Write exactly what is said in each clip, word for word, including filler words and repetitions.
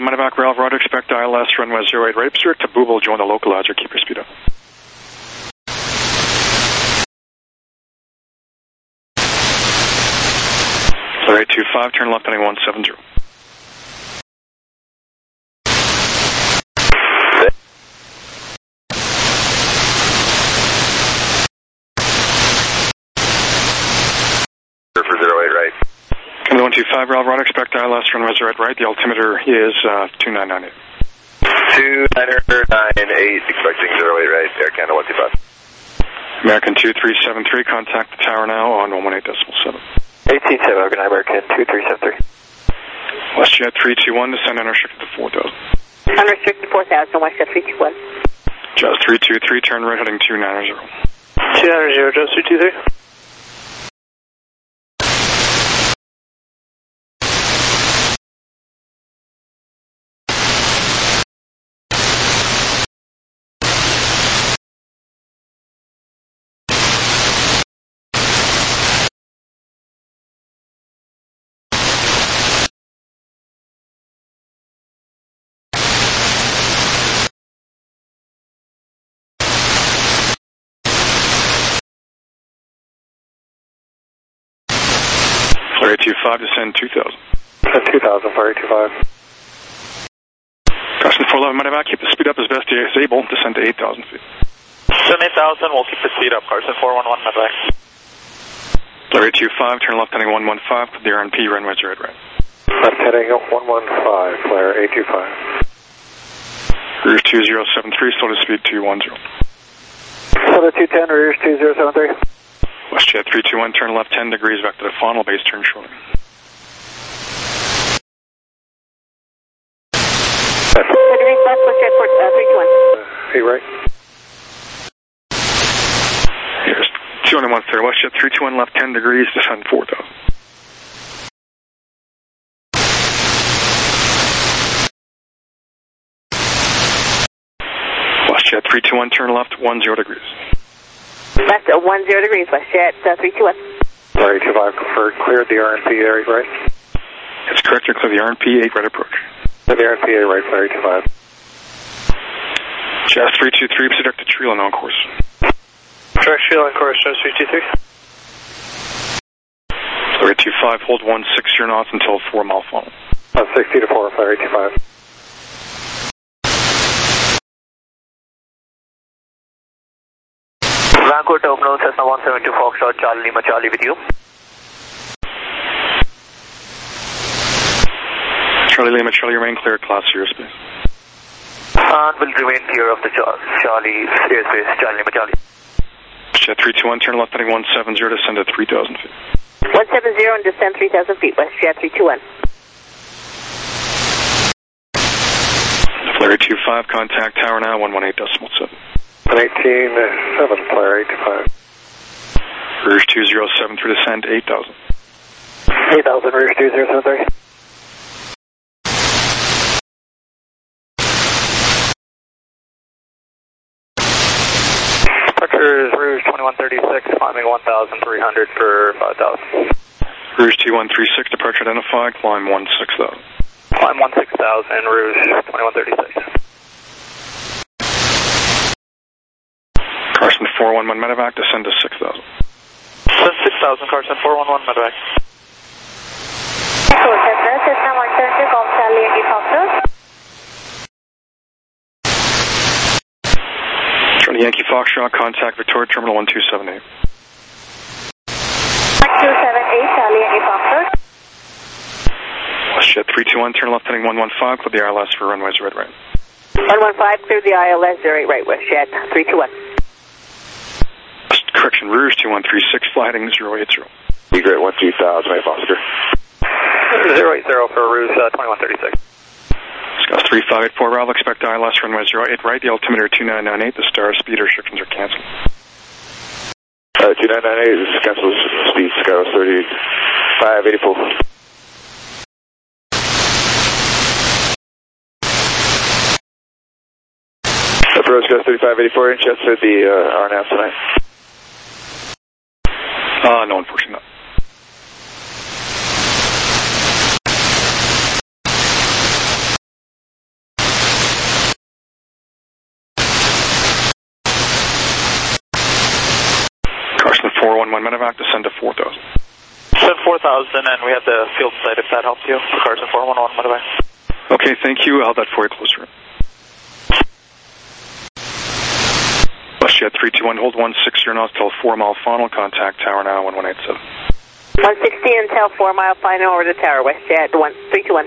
eleven Medevac, Ralph, Roger, expect I L S, runway zero eight, right, restrict to Booble, join the localizer, keep your speed up. eight two five, turn left heading one seven zero. For zero eight right. Come one two five, Ralph, Roger, expect I L S, runway zero eight right, the altimeter is uh, two nine nine eight. two nine nine eight, expecting zero eight right, Air Canada one two five. American two three seven three, contact the tower now on one one eight decimal seven. eighteen seven, good night, American two three seven three. WestJet three two one, descend unrestricted to four thousand. Unrestricted four thousand, WestJet three two one. Jazz three two three, turn right heading two nine zero. two nine zero, Jazz three two three. eight two five, descend two thousand. Descend two thousand, Flyer eight two five. Caution four eleven, Medevac, keep the speed up as best as able, descend to eight thousand feet. Descend eight thousand, we'll keep the speed up, Carson four one one, Medevac. Flyer eight two five, turn left heading one one five, put the R N P, runway zero eight right. Left heading one one five, Flyer eight two five. Rouge two zero seven three, slow to speed two one zero. Soda two ten, Rouge two zero seven three. WestJet three two one, turn left ten degrees back to the final base, turn shortly. Degrees left, WestJet three two one. Hey, right. Here's two one one third, WestJet three two one, left ten degrees, descend four thousand. WestJet three two one, turn left one zero degrees. Left at one zero degrees, WestJet uh, three two one. Flyer eight two five, confirmed, cleared the R N P eight right. It's correct, you're clear the R N P eight right approach. The R N P eight right, Flyer eight two five. Jazz three two three, proceed to Treel on course. Direct Treel on course, Jazz three two three. Flyer eight two five, hold one six zero knots until four mile final. Uh, sixty to four, Flyer eight two five. Vancouver Terminal, Cessna one seven two Foxtrot, Charlie Lima, Charlie with you. Charlie Lima, Charlie, remain clear, class zero space. And will remain clear of the Char Charlie airspace, Charlie Lima, Charlie. Jet three two one, turn left heading one seven zero, descend at three thousand feet. one seven zero and descend three thousand feet, WestJet three two one. Flyer eight two five, contact tower now, one one eight decimal seven. one eighteen seven, Flyer eight two five. Rouge two zero seven three, descend eight thousand. eight thousand, Rouge two zero seven three. Departure is Rouge twenty-one thirty-six, climbing one thousand three hundred for five thousand. Rouge two one three six, departure identified, climb one six thousand. Climb one six thousand, Rouge twenty-one thirty-six. Carson four one one Medevac, descend to six thousand. Descend six thousand, Carson four one one Medevac. Cessna one seven two, Golf Charlie Yankee Foxtrot. Charlie Yankee Foxtrot, contact Victoria Terminal one two seven eight. one two seven eight, Charlie Yankee Foxtrot. WestJet three two one, turn left heading one one five, clear the I L S for runways red right. one one five, clear the I L S zero eight right, WestJet three two one. Correction, Rouge two one three six, fly heading zero eight zero. Be great, one two thousand, eight Foster. zero eight zero for Rouge uh, twenty-one thirty-six. Scott three five eight four, Ralph, expect I L S runway zero eight right, the altimeter two nine nine eight, the star speed restrictions are cancelled. Uh, two nine nine eight, this is cancelled speed, Skyros thirty-five eighty-four. Approach Skyros thirty-five eighty-four, inch, that's the uh, R N A V tonight. Uh, no, unfortunately not. one one medevac, descend to four thousand. Send four thousand, and we have the field site if that helps you. Carson four one one medevac. Okay, thank you. I'll have that for you closer. WestJet three two one, hold one six zero knots till four mile final, contact tower now, one one eight seven. one sixty until four mile final over the tower, WestJet one three two one.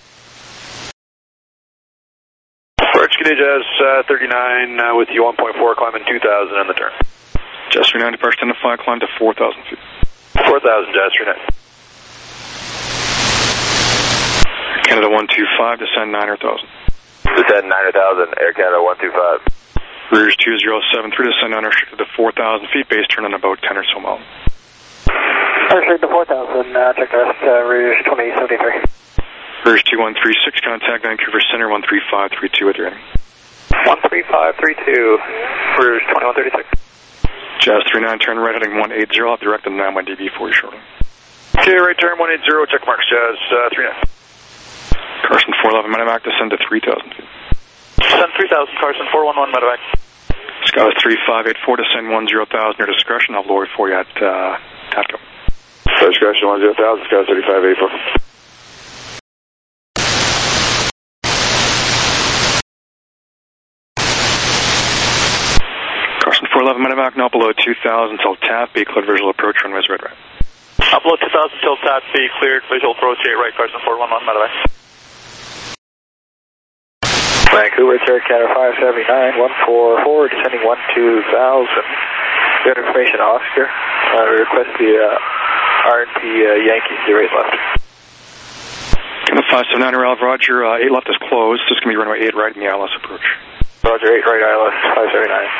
Birch G'day Jazz uh, thirty-nine uh, with you one point four, climbing two thousand on the turn. Jazz three nine, departure ten to five, climb to four thousand feet. four thousand Jazz three nine. Canada one two five, descend nine hundred thousand. Descend nine hundred thousand, Air Canada one two five. Rouge two zero seven three, descend unrestricted to four thousand feet, base turn on about ten or so miles. Unrestricted to four thousand, uh, check the rest, uh, Rouge twenty seventy-three. Rouge two one three six, contact Vancouver Center one three five three two at your ending. one three five three two, Rouge twenty-one thirty-six. Jazz three nine, turn right heading one eight zero, I'll direct the nine one D B for you shortly. Okay, right turn one eight zero, check marks Jazz uh, three nine. Carson four eleven, medevac, descend to three thousand feet. Send three thousand, Carson four one one medevac. Scott three five eight four, descend one zero thousand, your discretion, I'll lower it for you at uh, Tatco. Discretion one zero thousand, Scott thirty-five eight four. Carson four eleven, medevac, now below two thousand till T A F, be cleared visual approach, runways red right. Up below two thousand till T A F, be cleared, visual approach eight right, Carson four one one medevac. Vancouver, Air Canada five seventy-nine, one four four, descending one two thousand. Good information, Oscar. I uh, request the uh, R and P uh, Yankees zero eight left. Canada five seven nine, Ralph, Roger, uh, eight left is closed, this is going to be runway eight right in the I L S approach. Roger, eight right, I L S five seventy-nine.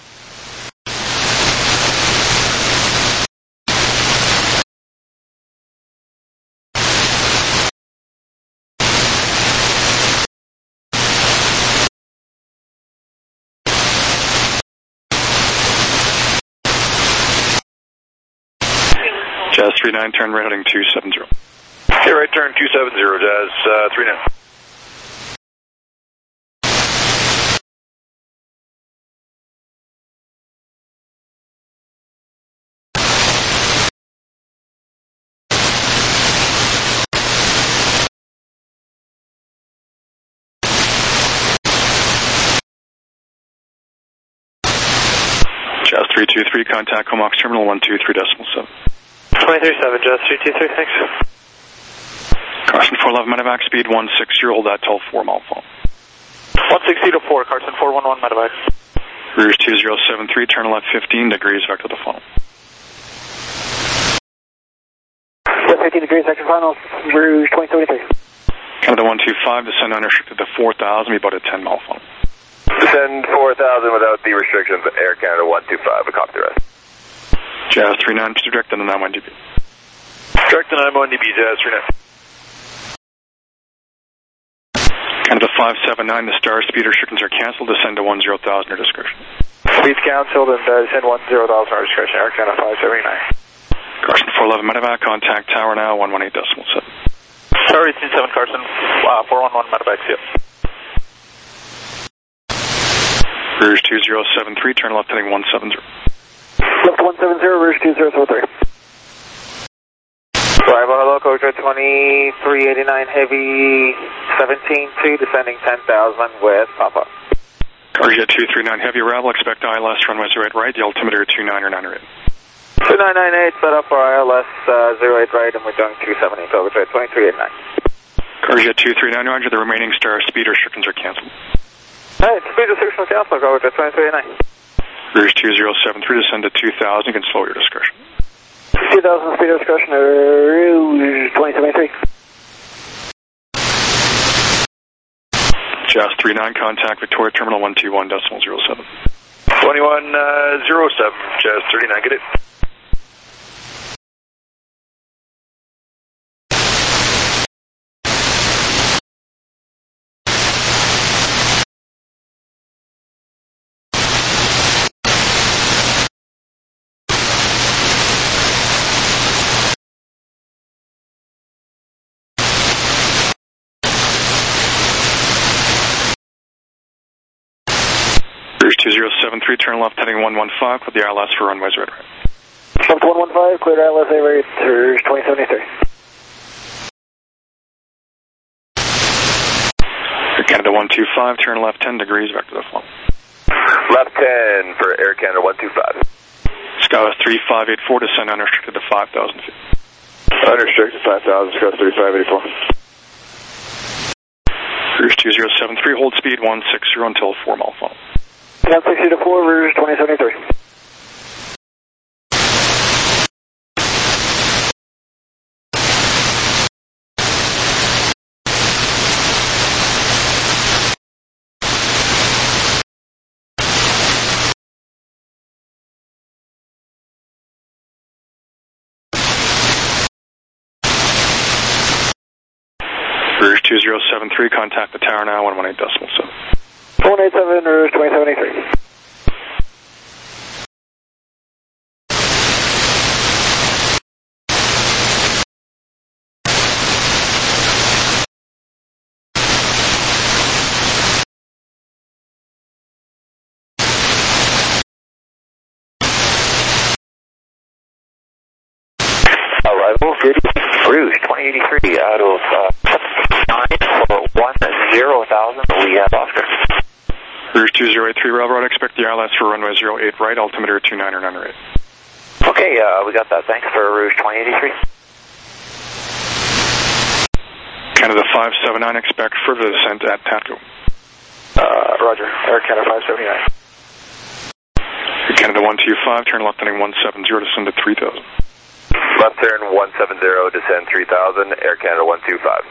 Jazz three nine, turn right heading two seven zero. Okay, right turn two seven zero, Jazz uh, three nine. Jazz three two three, contact Comox Terminal one two three decimal seven. twenty-three seven, Jazz three two three, thanks. Carson four eleven, medevac, speed one six zero, hold that till four mile phone. one sixty to four, Carson four one one medevac. Rouge two zero seven three, turn left fifteen degrees, vector to funnel. fifteen degrees, vector final, Rouge twenty seventy-three. Canada one two five, descend unrestricted to four thousand, be about a ten mile funnel. Descend four thousand without the restrictions, Air Canada one two five, a copy the rest. Jazz three nine, direct to the nine one D B. Direct to nine one D B, Jazz three nine. Canada five seven nine, the star speed restrictions are cancelled, descend to one zero thousand, your discretion. Speed's cancelled and uh, descend one zero thousand, our discretion, Air Canada five seventy-nine. Carson four eleven, medevac, contact tower now, one one eight decimal seven. Tower eighteen seven, Carson uh, four one one medevac, yep. Rouge two zero seven three, turn left heading one seven zero. Left one seven zero, Rouge two zero seven three. Bravo, hello, Coach twenty-three eighty-nine, heavy seventeen two, descending ten thousand with Papa. Carja two three nine, heavy arrival, expect I L S, runway zero eight right, the altimeter two nine or nine eight. two nine nine eight, set up for I L S uh, zero eight right, and we're doing two seventy, Coach twenty-three eighty-nine. Carja two three nine, Roger, the remaining star speed restrictions are cancelled. Hey, speed restrictions cancelled, Coach twenty-three eighty-nine. Rouge two zero seven three, descend to two thousand, you can slow your discretion. two thousand speed discretion, Rouge twenty seventy-three. Jazz three nine, contact Victoria Terminal one two one decimal zero seven. twenty-one zero seven, Jazz thirty-nine, get it. Rouge two zero seven three, turn left heading one one five, with the I L S for runways red right. Left one one five, cleared I L S A rate, twenty seventy-three. Canada one two five, turn left ten degrees, back to the flow. Left ten for Air Canada one two five. Skywas three five eight four, descend unrestricted to five thousand feet. Unrestricted five thousand, Skywas thirty-five eighty-four. Rouge two zero seven three, hold speed one six zero until four mile final. one sixty to four, Rouge twenty seventy-three. Rouge two zero seven three, contact the tower now, one one eight decimal seven. one eight seven, Rouge twenty seventy-three. Arrival, Rouge twenty eighty-three out of uh, nine for one zero thousand. We have Oscar. Rouge two zero eight three, railroad, expect the I L S for runway zero eight right, altimeter two nine or nine eight. Okay, uh, we got that. Thanks for Rouge twenty eighty-three. Canada five seven nine, expect further descent at Tatco. Uh, Roger, Air Canada five seventy-nine. Canada one two five, turn left heading one seven zero, descend to three thousand. Left turn one seven zero, descend three thousand, Air Canada one two five.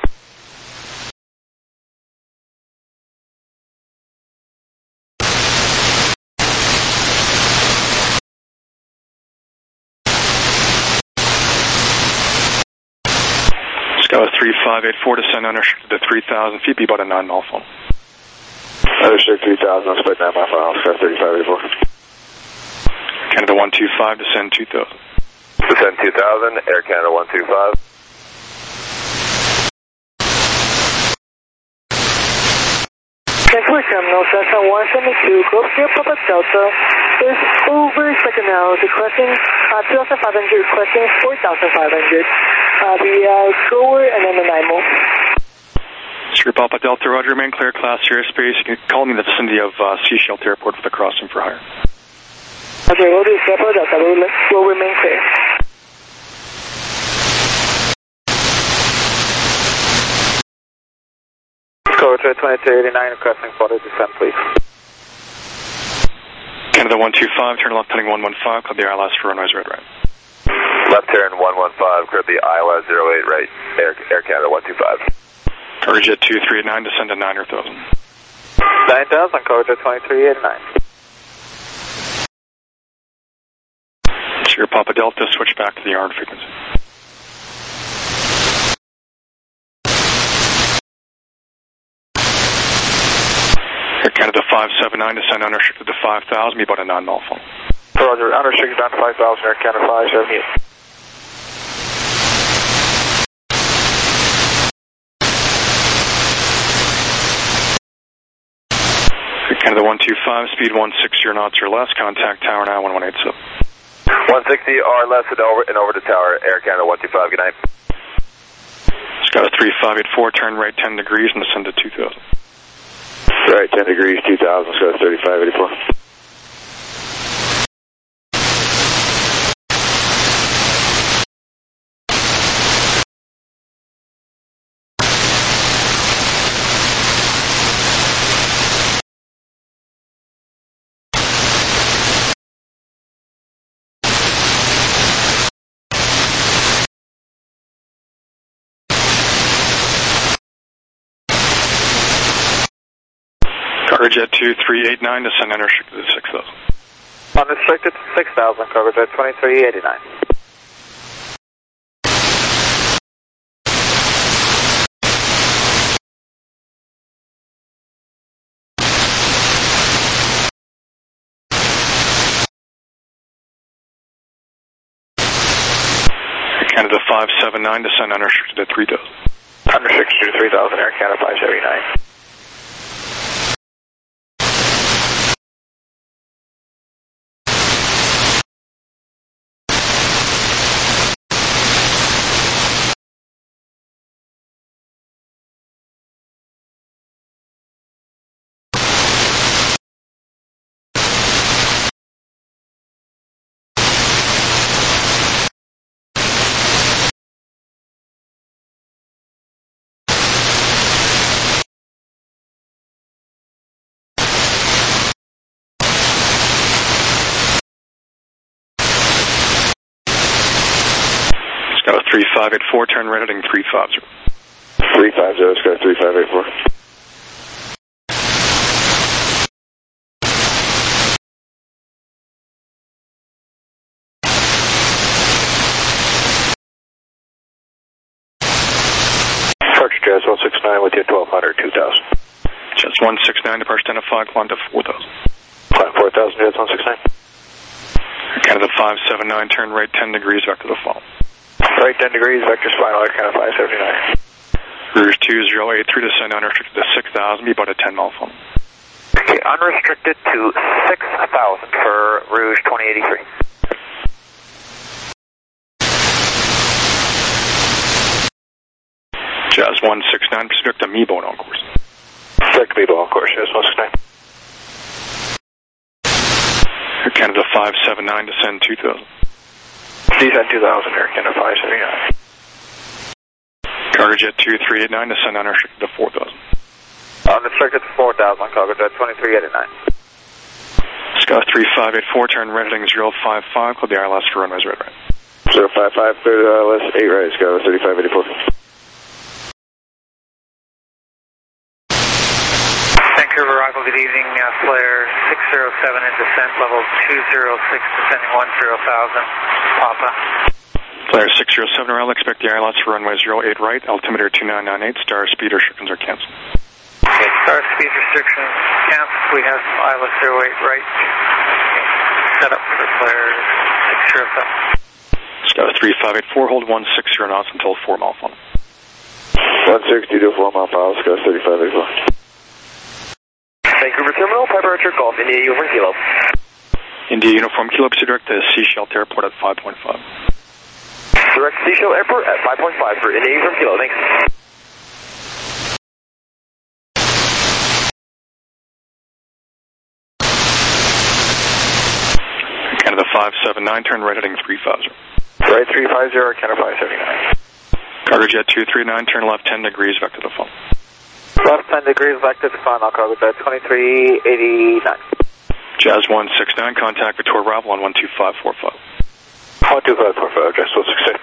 Skywas three five eight four, descend unrestricted to three thousand feet, be about a nine mile funnel. Unrestricted three thousand, I'll split nine mile final, Skywas thirty-five eighty-four. Canada one two five, descend two thousand. Descend two thousand, Air Canada one two five. Vancouver Terminal, Cessna one seventy-two, Gulf Sierra Papa Delta is over second now, requesting uh, two thousand five hundred, requesting four thousand five hundred. Uh, the uh, goer and then the nine mole. Sierra Papa Delta, roger, remain clear, class airspace. You can call me in the vicinity of uh, Sea Shelter Airport for the crossing for hire. Okay, we'll do Sierra Papa Delta, we'll, we'll remain clear. Code twenty-two eighty-nine, requesting photo descent, please. Canada one two five, turn left heading one one five, clear the I L S for runways red right. Left turn one one five, clear the I L S zero eight right, Air, Air Canada one two five. Cargojet two three eight nine, descend to nine thousand. nine thousand, Code twenty-three eighty-nine. Sierra Papa Delta, switch back to the yard frequency. Air Canada five seven nine, descend unrestricted to five thousand, be about a nine mile funnel. Roger, unrestricted down to five thousand, Air Canada five seventy-eight. Canada one two five, speed one sixty knots or less, contact tower now, one one eight seven. one sixty or less and over, and over to tower, Air Canada one two five, good night. Skywas three five eight four, turn right ten degrees and descend to two thousand. Right, ten degrees, two thousand, Skywas thirty-five eighty-four. Cargojet two three eight nine, descend unrestricted to six thousand. Unrestricted to six thousand, Cargojet twenty-three eighty-nine. Canada five seven nine, descend unrestricted to three thousand. Unrestricted to three thousand, Air Canada five seventy-nine. Sky three five eight four, turn right heading three five zero. three five zero, Sky three five eight four. Jazz one six nine with you, twelve hundred, two thousand. Jazz one six nine, departure identified, climb to four thousand. Climb four thousand, Jazz one six nine. Canada five seven nine, turn right ten degrees, vector to fall. Right ten degrees, vector spinal, Air Canada five seventy-nine. Rouge two zero eight three, descend unrestricted to six thousand, be about a ten mile funnel. Okay, unrestricted to six thousand for Rouge twenty eighty-three. Jazz one six nine, proceed to Mebo on course. Direct Mebo on course, Jazz one six nine. Canada five seven nine, descend two thousand. Descend two thousand, Air Canada five seventy-nine. Cargo Jet two three eight nine, descend unrestricted to four thousand. Unrestricted to four thousand, Cargo Jet twenty-three eighty-nine. Sky three five eight four, turn right heading zero five five, clear the I L S for runways right right. zero five five, clear the I L S, eight right, Sky thirty-five eighty-four. Vancouver arrival, good evening, uh, flare six zero seven in descent, level two zero six, descending one zero thousand, Papa. Flare six zero seven, I'll expect the I L S for runway zero eight right, altimeter two nine nine eight, star speed restrictions are canceled. Okay, star speed restrictions canceled, we have I L S zero eight right, set up for flare six zero seven. Sky three five eight four, hold one six zero knots until four mile funnel. one sixty to four mile power, Sky thirty-five eighty-four. Vancouver Terminal, Piper Archer Golf, India Uniform Kilo. India Uniform Kilo, proceed direct to Seashell Airport at five point five. Direct to Seashell Airport at five point five for India Uniform Kilo, thanks. Canada five seven nine, turn right heading three five zero. Right three five zero, Canada five seventy-nine. Cargo Jet two three nine, turn left ten degrees, vector to fall. Left ten degrees, vector to final, Cargo Jet twenty-three eighty-nine. Jazz one six nine, contact Victoria Bravo on one two five four five. one two five four five, Jazz one six nine.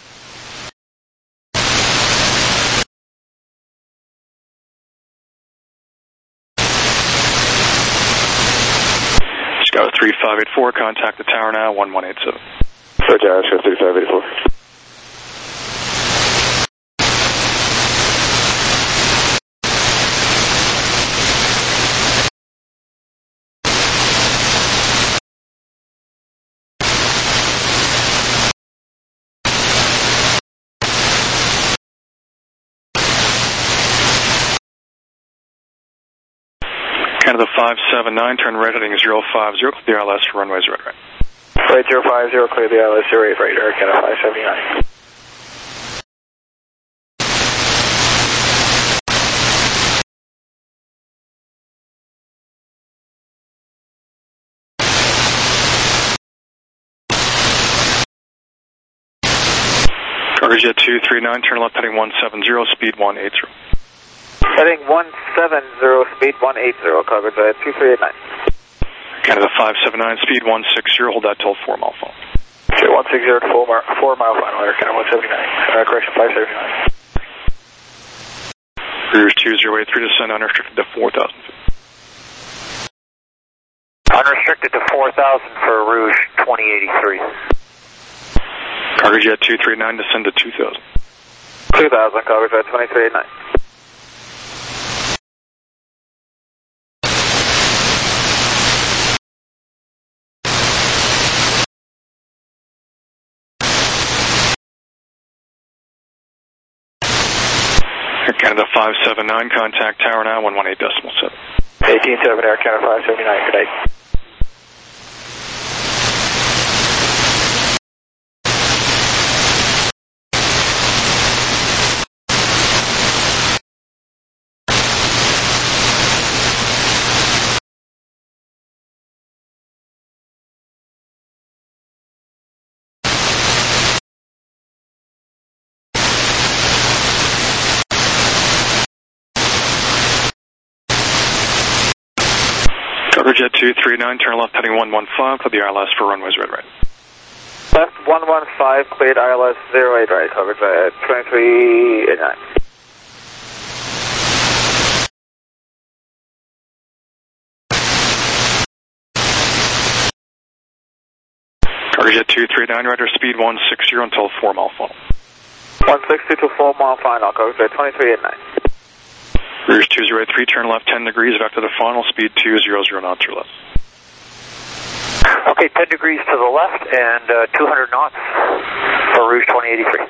Sky three five eight four, contact the tower now, one one eight seven. Sorry, Tower, Sky thirty-five eighty-four. Canada five seven nine, turn right heading zero five zero, clear the I L S for runways right right. Right zero five zero, clear the I L S zero eight right, Air Canada five seventy-nine. Cargo Jet two three nine, turn left heading one seven zero, speed one eight zero. Heading one seven zero, speed one eight zero, Cargo Jet two three eight nine. Canada five seven nine, speed one six zero, hold that till four mile final. Okay, one six zero to four mile, four mile final, Air Canada one seventy-nine. Uh, correction, five seventy-nine. Rouge two zero eight three, descend unrestricted to four thousand. Unrestricted to four thousand for Rouge twenty eighty-three. Cargo Jet two three nine, descend to two thousand. two thousand, Cargo Jet twenty-three eighty-nine. Canada five seven nine, contact tower now, one one eight decimal seven. eighteen seven, Air Canada five seventy-nine, good night. Cargo Jet two three nine, turn left heading one one five, clear the I L S for runways right right. Left one one five, cleared I L S zero eight right, coverage at twenty-three eighty-nine. Coverage at two three nine, radar speed one sixty until four mile final. one sixty to four mile final, coverage at twenty-three eighty-nine. Rouge two zero eight three, turn left ten degrees, back to the final, speed two hundred knots or less. Okay, ten degrees to the left and uh, two hundred knots for Rouge twenty eighty-three.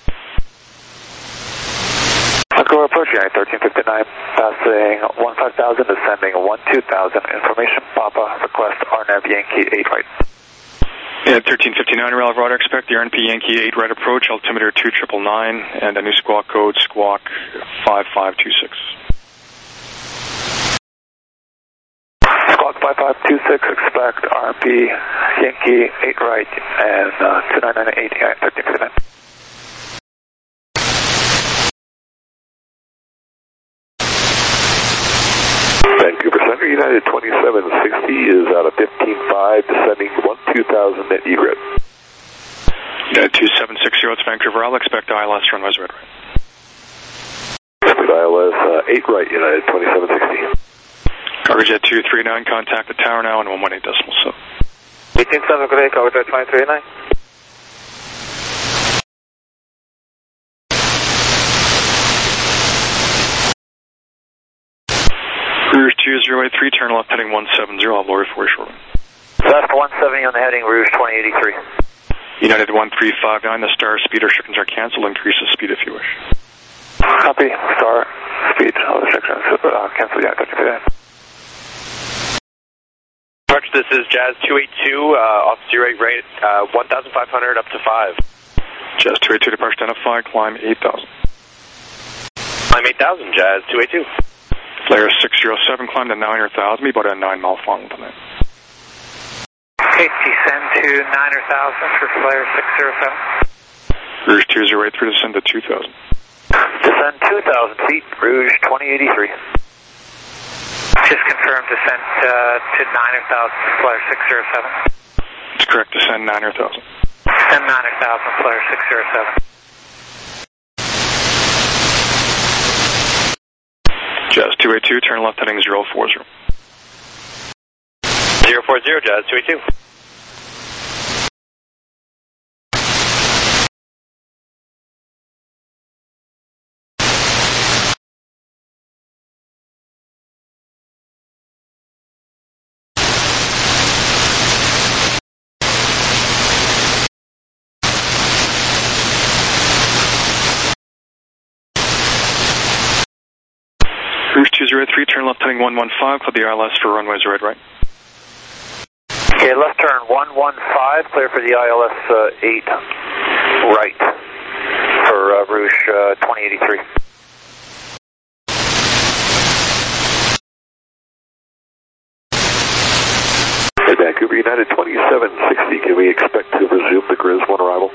Let's go approach United thirteen fifty-nine, passing one five thousand, descending one two thousand. Information, Papa, request R N A V Yankee eight right. Yeah, thirteen fifty-nine, Rail radar, expect the R N P Yankee eight right approach, altimeter two nine nine nine, and a new squawk code, squawk five five two six. Squawk five five two six, expect R M P Yankee eight right, and uh, two nine nine eight, thirteen fifty-nine. Vancouver Center, United twenty-seven sixty is out of fifteen five, descending one two thousand at egret. United two seven six zero, it's Vancouver, I'll expect I L S runways red right. Expect I L S uh, eight right, United twenty-seven sixty. Coverage at two three nine, contact the tower now in one one eight decimal seven. eighteen seven, good day, coverage at twenty-three eighty-nine. Rouge two zero eight three, turn left heading one seventy, I'll have Lori for you shortly. Left one seventy on the heading, Rouge twenty eighty-three. United one three five nine, the star speed restrictions are canceled, increase the speed if you wish. Copy, star speed restrictions, uh, cancel, yeah, thirteen fifty-nine. Approach, this is Jazz two eighty-two, uh, off zero eight rate, uh, one thousand five hundred up to five. Jazz two eighty-two, departure identified, climb eight thousand. Climb eight thousand, Jazz two eighty-two. Flare six zero seven, climb to nine thousand, be about a nine mile final tonight. Okay, descend to nine thousand for flare six zero seven. Rouge two zero eight three, descend to two thousand. Descend two thousand feet, Rouge twenty eighty-three. Just confirm descent uh, to nine thousand for flare six zero seven. It's correct, descend nine thousand. Descend nine thousand, flare six zero seven. Jazz two eighty-two, turn left heading zero four zero. zero four zero, Jazz two eighty-two. Rouge two zero eight three, turn left heading one one five, clear the I L S for runways red right. Okay, left turn one one five, clear for the I L S uh, eight right for uh, Rouge uh, twenty eighty-three. Hey, Vancouver United twenty-seven sixty, can we expect to resume the Grizz one arrival?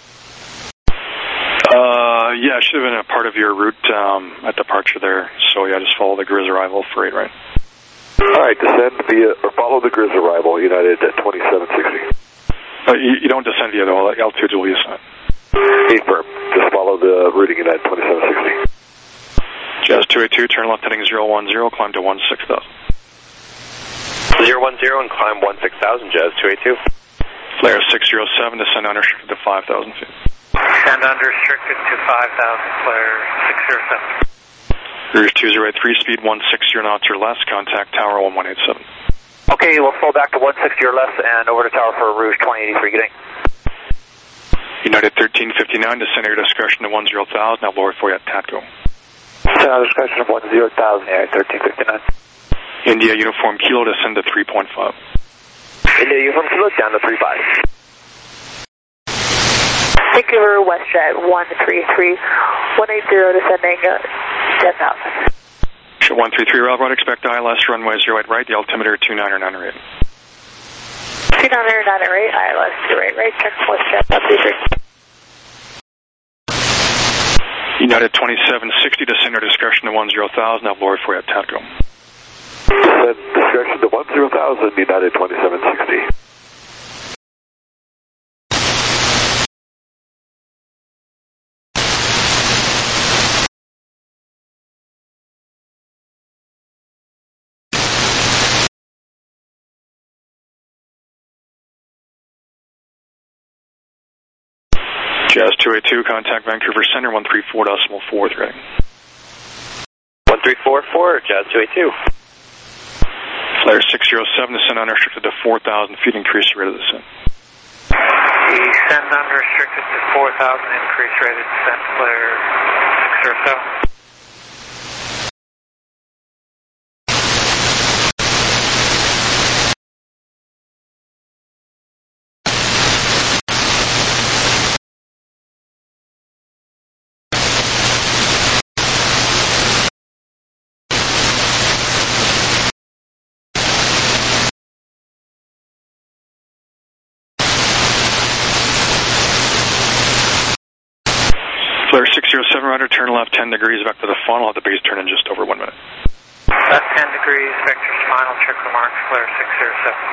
Uh, yeah, it should have been a part of your route um, at departure there. So yeah, just follow the Grizz arrival for eight right. All right, descend via, or follow the Grizz arrival, United at twenty-seven sixty. Uh, you, you don't descend via the altitude will be assigned. Eight firm, just follow the routing United twenty-seven sixty. Jazz two eighty-two, turn left heading zero one zero, climb to one six thousand. zero one zero and climb one six thousand, Jazz two eighty-two. Flare six zero seven, descend unrestricted to five thousand feet. Descend unrestricted to five thousand, flare six zero seven. Rouge two zero eight three, speed one sixty knots or less, contact tower one one eight seven. Okay, we'll fall back to one sixty or less and over to tower for Rouge twenty eighty-three. Good day. United thirteen fifty-nine, descend your discretion to one zero thousand, now lower for you at Tatco. Uh, discretion of one zero thousand, yeah, thirteen fifty-nine. India Uniform Kilo, descend to three point five. India Uniform Kilo, down to three five. Vancouver WestJet one three three, one eighty, descending uh, ten thousand. one three three, Rail Road, expect I L S runway zero eight right, the altimeter two nine nine eight. two nine nine eight, I L S zero eight right, turn WestJet one three three. United twenty-seven sixty, descend your discretion to one zero thousand, now lower for you at Tatco. Descend discretion to one zero thousand, United twenty-seven sixty. Jazz two eighty-two, contact Vancouver Center, one three four decimal four with reading. one three four four, Jazz two eighty-two. Flare six zero seven, descend unrestricted to four thousand feet, increase the rate of descent. Descend unrestricted to four thousand, increase rate of descent, flare six zero seven. Flare six zero seven, Ryder, turn left ten degrees back to the funnel, at the base turn in just over one minute. Left ten degrees, vector spinal, check remarks, flare six zero seven.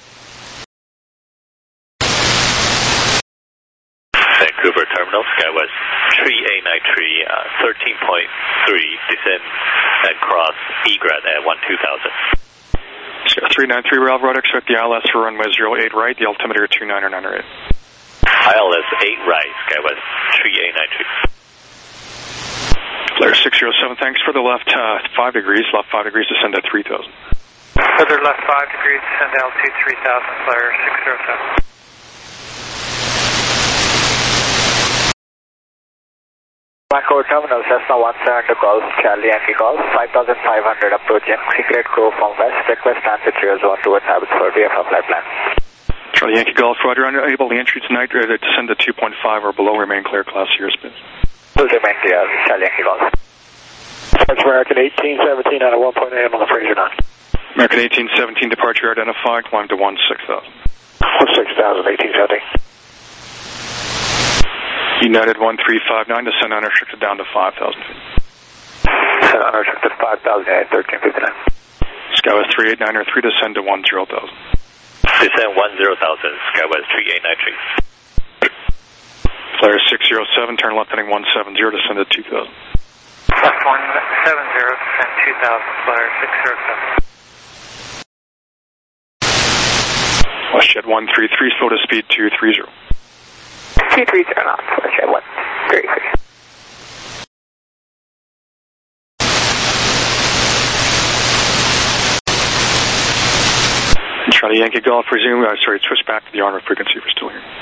Vancouver Terminal, Skywest three eight nine three, uh, thirteen point three, descend and cross egress at one two thousand. three nine three, Ralph, Ryder, expect the I L S for runway zero eight right, the altimeter two nine nine eight. I L S eight right, Skywest three eight nine three. Flare six zero seven, thanks for the left uh, five degrees, left five degrees, descend at three thousand. Further left five degrees, descend altitude three thousand, flare six zero seven. Vancouver Terminal, Cessna one seven to golf, Charlie Yankee Golf, five thousand five hundred approaching, Secret Crow from west, request transit three oh one towards Abbotsford, V F F flight plan. Charlie Yankee Golf, Roger, unable to entry tonight, uh, descend to two point five or below, remain clear, class airspace. Will remain clear, Charlie Yankee Golf. That's American eighteen seventeen out of one point eight on the Fraser nine. American eighteen seventeen, departure identified, climb to one six thousand. one six thousand, eighteen seventeen. United one three five nine, descend unrestricted down to five thousand feet. Descend unrestricted five thousand, thirteen fifty-nine. Skywest three eight nine three, descend to one zero thousand. Descend one zero thousand, Skywest three eight nine three. Flare six zero seven, turn left heading one seven zero, descend to two thousand. Left one seven zero, descend two thousand, flare six zero seven. WestJet one three three, slow to speed two three zero. two three zero knots, WestJet one three three. Charlie Yankee Golf, resume, uh, sorry, switch back to the armor frequency if we're still here.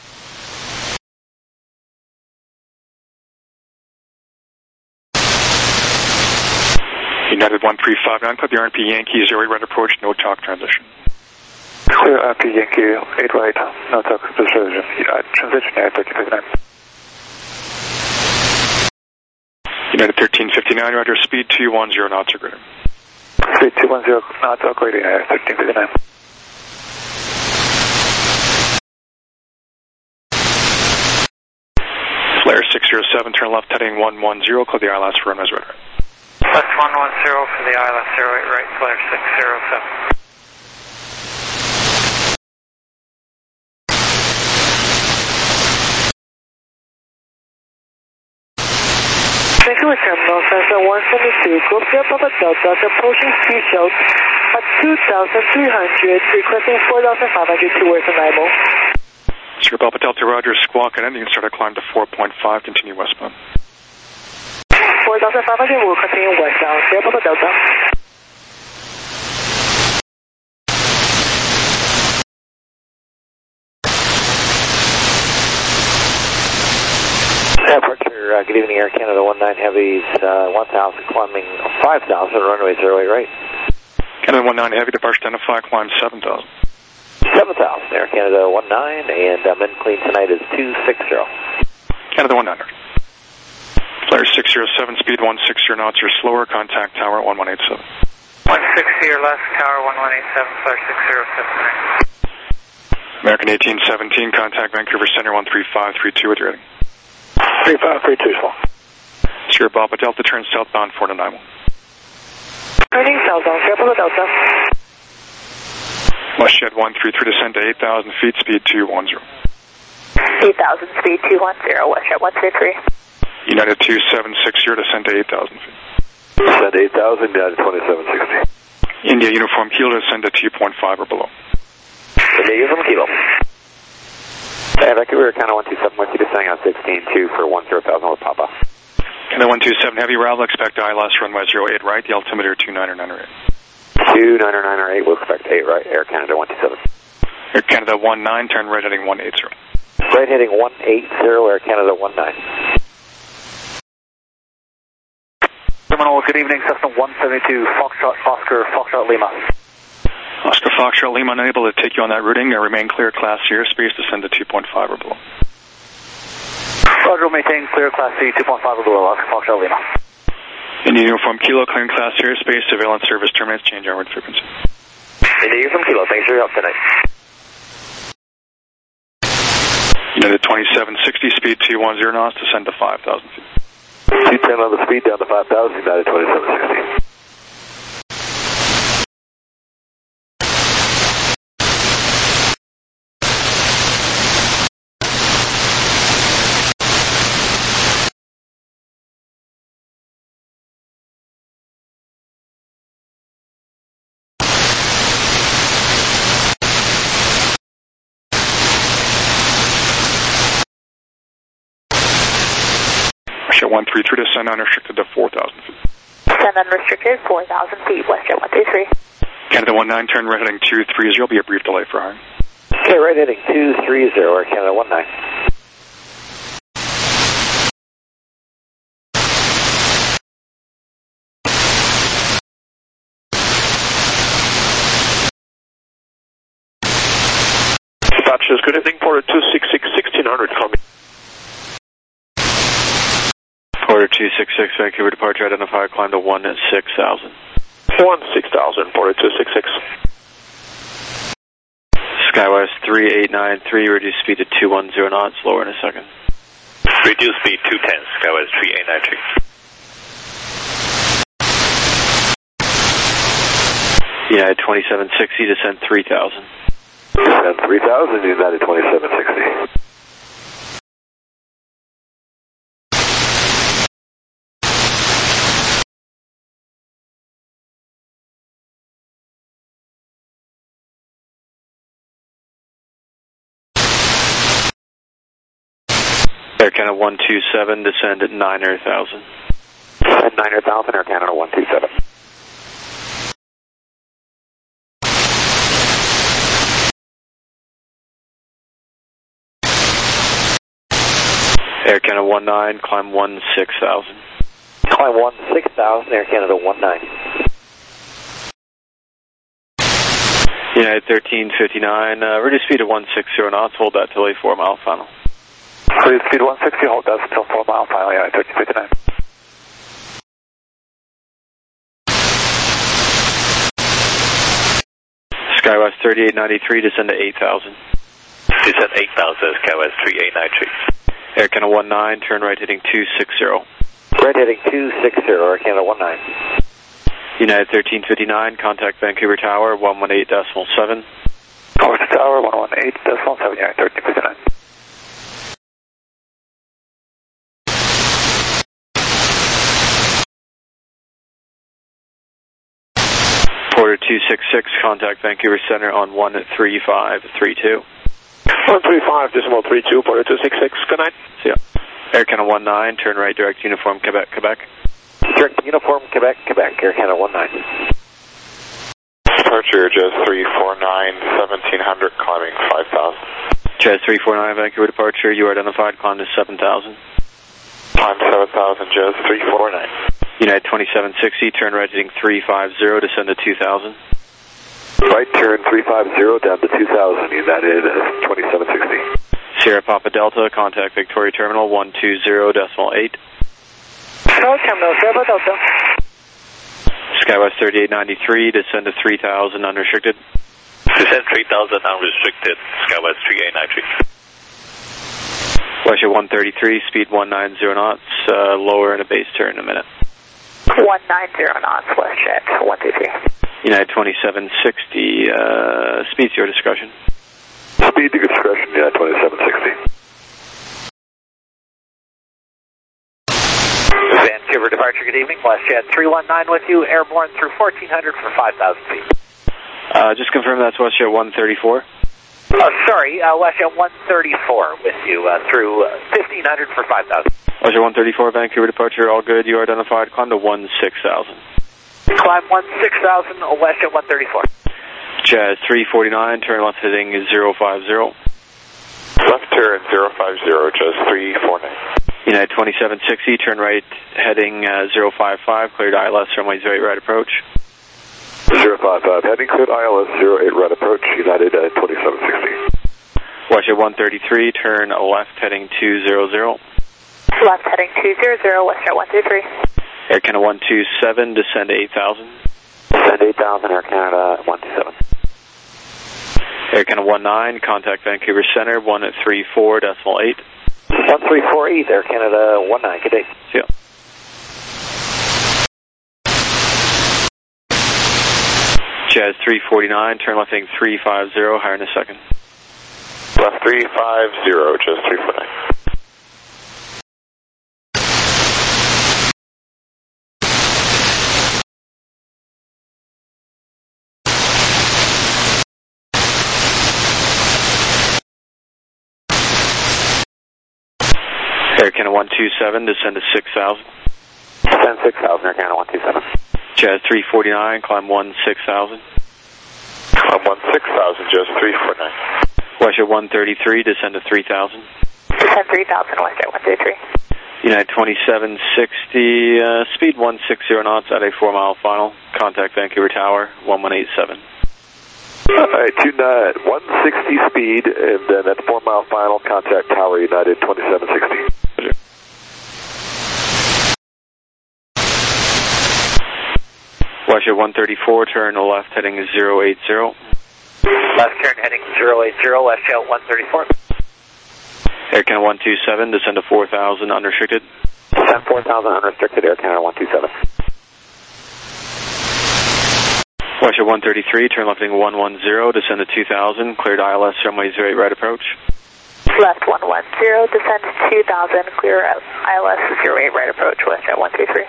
United one three five nine, clip the R N P Yankee, zero eight right approach, no talk transition. Clear R P Yankee, eight right, no talk transition, uh, transition air thirteen fifty-nine. United thirteen fifty-nine, Roger, speed two one zero knots or greater. Speed two one zero knots or greater, air thirteen fifty-nine. Flare six zero seven, turn left heading one one zero, clear the I L S for runways radar. Left one one zero for the I L S zero eight right, flare six zero seven. Vancouver Terminal, Cessna one seventy-two, Group zero Papa Delta, approaching speed slope at two thousand three hundred, requesting four thousand five hundred towards arrival. Sierra Papa Delta, Roger, squawk and ending, start a climb to four point five, continue westbound. four thousand five hundred will continue westbound, Sierra Papa Delta. Airport here, uh, good evening, Air Canada one nine Heavies, uh, one thousand climbing five thousand, runway zero eight right. Canada one nine Heavy, departure identified, climb seven thousand. seven thousand, Air Canada one nine, and uh, min clean tonight is two six zero. Canada one nine. Flare six zero seven, speed one six zero knots or slower, contact tower one one eight seven. one sixty or less, tower one one eight seven, flare six zero seven nine. American eighteen seventeen, contact Vancouver Center one three five three two with rating. three five three two, small. Sierra Papa Delta, turn southbound four to nine one. Turning southbound, Sierra Papa Delta. WestJet one three three, descend to eight thousand feet, speed two one zero. eight thousand, speed two one zero, WestJet one three three. United two seven six zero, descend to eight thousand feet. Descend to eight thousand, United twenty-seven sixty. India Uniform Kilo, descend to two point five or below. India Uniform Kilo. Hey, Vancouver, Canada one two seven, with you descending on six fifteen two for one zero thousand with Papa. Canada one two seven Heavy, Ravel, expect I L S runway zero eight right, the altimeter two niner niner eight. two niner niner eight, we'll expect eight right, Air Canada one two seven. Air Canada one nine, turn right heading one eight zero. Right heading one eight zero, Air Canada one nine. Terminal, good evening, Cessna one seventy-two, Foxtrot, Oscar, Foxtrot Lima. Oscar Foxtrot Lima, unable to take you on that routing. Uh, remain clear, class C airspace, descend to two point five or below. Roger, maintain clear, class C, two point five or below, Oscar Foxtrot Lima. Indian Uniform Kilo, clearing class C airspace, surveillance service terminates, change onward frequency. Indian Uniform Kilo, thanks for your help tonight. United twenty-seven sixty, speed two one zero knots, descend to five thousand feet. two ten on the speed, down to five thousand, United twenty-seven sixty. one three three, descend unrestricted to four thousand feet. Descend unrestricted, four thousand feet, WestJet one three three. Canada one nine, turn right heading two three zero, be a brief delay for hiring. Okay, right heading two three zero, Air Canada one nine. Dispatchers, good evening, Porter two six six, sixteen hundred coming. Porter two six six, Vancouver departure identified, climb to one six thousand. one six thousand, Porter two six six. Skywest three eight nine three, reduce speed to two one zero knots, lower in a second. Reduce speed two ten, Skywest three eight nine three. United twenty-seven sixty, descend three thousand. Descend three thousand, United twenty-seven sixty. Air Canada one two seven, descend at niner thousand. Descend niner thousand, Air Canada one two seven. Air Canada one nine, climb one six thousand. Climb one six thousand, Air Canada one nine. United thirteen fifty-nine, uh, reduce speed to one six zero knots, hold that till a four mile final. Cruise speed one sixty, hold that until four mile final, United thirteen fifty-nine. Skywest thirty-eight ninety-three, descend to eight thousand. Descend eight thousand, Skywest three eight nine three. Air Canada one nine, turn right heading two six zero. Right heading two six zero, Air Canada one nine. United thirteen fifty-nine, contact Vancouver Tower, one one eight decimal seven. Over to Tower, one one eight decimal seven, United thirteen fifty-nine. Porter two six six, contact Vancouver Center on one three five three two. one three five decimal three two, Porter two six six, good night. See ya. Air Canada one nine, turn right, direct uniform, Quebec, Quebec. Direct uniform, Quebec, Quebec, Air Canada one nine. Departure, Jazz three four nine, seventeen hundred, climbing five thousand. Jazz three four nine, Vancouver departure, you are identified, climb to seven thousand. Climb seven thousand, Jazz three four nine. United twenty-seven sixty, turn right heading three five zero, descend to two thousand. Right turn three five zero, down to two thousand, United twenty-seven sixty. Sierra Papa Delta, contact Victoria Terminal one two zero decimal eight. Hello, Terminal, Sierra Delta. Skywest thirty-eight ninety-three, descend to three thousand, unrestricted. Descend three thousand, unrestricted, Skywest three eight nine three. WestJet one thirty-three, speed one nine zero knots, uh, lower in a base turn in a minute. one nine zero knots, WestJet one two three. United twenty-seven sixty, uh, speed's your discretion. Speed to discretion, United twenty-seven sixty. Vancouver departure, good evening. WestJet three one nine with you, airborne through fourteen hundred for five thousand feet. Uh, just confirm that's WestJet one thirty-four. Uh, sorry, uh, Westjet one thirty-four with you uh, through uh, fifteen hundred for five thousand. Westjet one thirty-four, Vancouver departure, all good. You are identified. Climb to one six thousand. Climb one six thousand, Westjet one thirty-four. Jazz three forty-nine, turn left heading zero five zero. Left turn zero five zero, Jazz three forty-nine. United twenty-seven sixty, turn right heading uh, zero five five, cleared I L S, runway zero eight right approach. zero five five, heading cleared I L S zero eight right approach, United uh, twenty-seven sixty. Westjet one thirty-three, turn left heading two zero zero. Left heading two zero zero, Westjet one two three. Air Canada one two seven, descend to eight thousand. Descend eight thousand, Air Canada one two seven. Air Canada one nine, contact Vancouver Center, one three four decimal eight. one three four eight, Air Canada one nine, good day. See ya. Jazz three forty-nine, turn left heading three five zero, higher in a second. Left three five zero, Jazz three forty-nine. Air Canada one two seven, descend to six thousand. Descend six thousand, Air Canada one two seven. Jazz three forty-nine, climb one six thousand. Climb one six thousand, Jazz three forty-nine. Westjet one thirty-three, descend to three thousand. Descend three thousand, Westjet one thirty-three. United twenty-seven sixty, uh, speed one sixty knots at a four mile final. Contact Vancouver Tower, one one eight seven. Alright, two nine, one sixty speed, and then at four mile final, contact Tower United twenty-seven sixty. Westjet one thirty-four, turn left heading zero eight zero. Left turn heading zero eight zero, Westjet one thirty-four. Air Canada one two seven, descend to four thousand, unrestricted. Descend four thousand, unrestricted, Air Canada one two seven. Westjet one thirty-three, turn left heading one one zero, descend to two thousand, cleared I L S, runway zero eight right approach. Left one one zero, descend to two thousand, clear I L S zero eight right approach, Westjet one two three.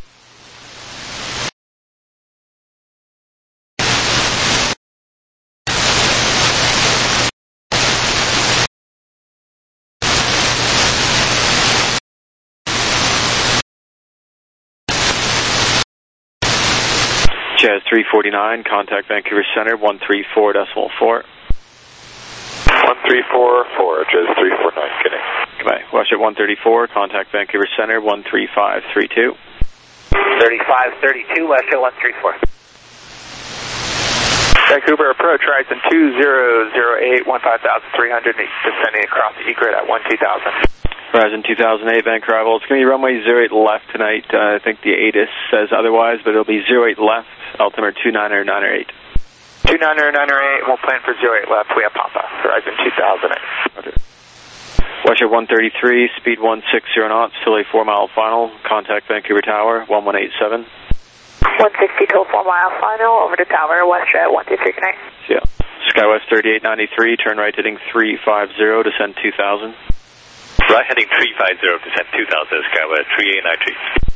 Jazz three forty-nine, contact Vancouver Center, one three four decimal four. one three four four, Jazz three forty-nine, good day. Goodbye. Westjet one thirty-four, contact Vancouver Center, one three five three two. thirty-five thirty-two, Westjet one three four. Vancouver approach, Horizon two zero zero eight, one five thousand three hundred, descending across the egret at one two thousand. Horizon two thousand eight, Vancouver arrival. It's going to be runway zero eight left tonight. Uh, I think the A T I S says otherwise, but it'll be zero eight left, altimeter two nine zero nine eight. two nine zero nine eight, we'll plan for zero eight left, we have Papa, Horizon two thousand eight. Okay. Westjet one thirty-three, speed one sixty knots, till a four mile final. Contact Vancouver Tower, one one eight seven. one sixty till four mile final, over to Tower, Westjet one two three, good night. Yeah. Skywest thirty-eight ninety-three, turn right heading three five zero, descend two thousand. Right heading three five zero, descend two thousand, Skywest three eight nine three.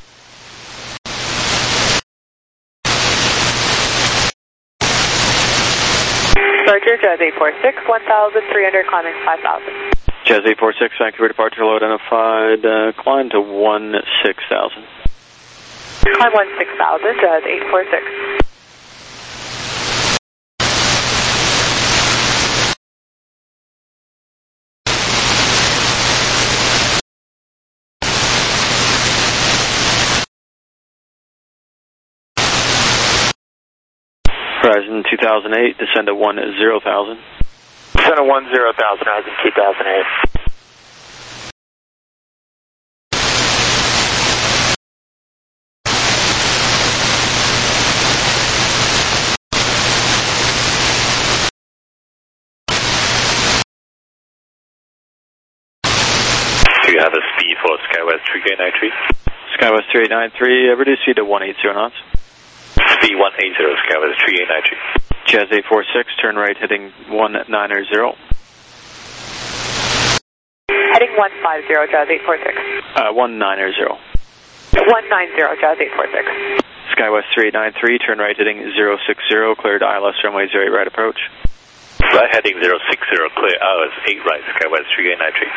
Departure, Jazz eight four six, one thousand three hundred, climbing five thousand. Jazz eight four six, Vancouver departure, low identified, uh, climb to one six thousand. Climb one six thousand, Jazz eight four six. Horizon two thousand eight, descend to one zero thousand. Descend to one zero thousand, Horizon two thousand eight. Do you have a speed for Skywest three eight nine three? Skywest three eight nine three, uh, reduce speed to one eighty knots. Speed one eighty, Skywest three eight nine three. Jazz eight four six, turn right heading one nine zero. Heading one five zero, Jazz eight four six. Uh, one nine zero. one nine zero, Jazz eight four six. Skywest three eight nine three, turn right heading zero six zero, cleared I L S runway zero eight right approach. Right heading zero six zero, clear I L S eight right, SkyWest three eight nine three.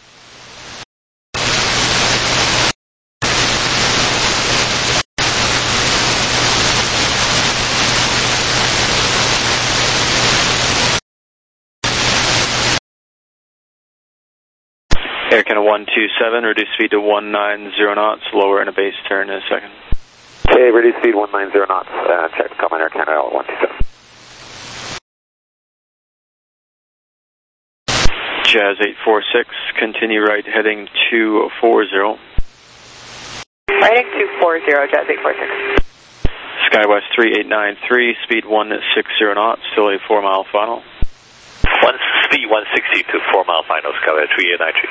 Air Canada one two seven, reduce speed to one nine zero knots, lower in a base turn in a second. Okay, reduce speed one nine zero knots, uh, check, comment Air Canada one two seven. Jazz eight four six, continue right heading two four zero. Heading two four zero, Jazz eight four six. SkyWest three eight nine three, speed one six zero knots, still a four mile final. One speed one sixty to four mile final, SkyWest three eight nine three.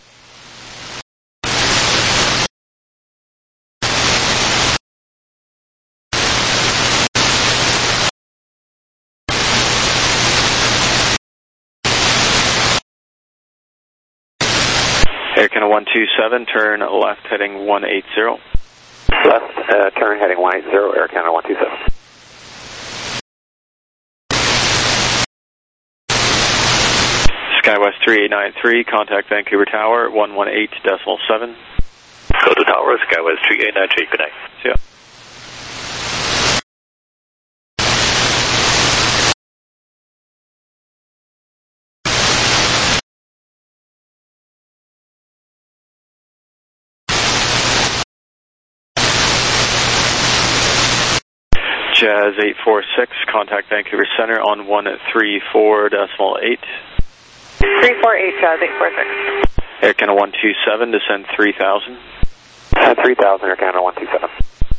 Air Canada one two seven, turn left heading one eight zero. Left, uh, turn heading one eight zero, Air Canada one two seven. SkyWest three eight nine three, contact Vancouver Tower one one eight decimal seven. Go to Tower, SkyWest three eight nine three, good night. See ya. Jazz eight four six, contact Vancouver Center on one three four decimal eight. three four eight, Jazz eight four six. Air Canada one two seven, descend three thousand. Uh, three thousand, Air Canada one two seven.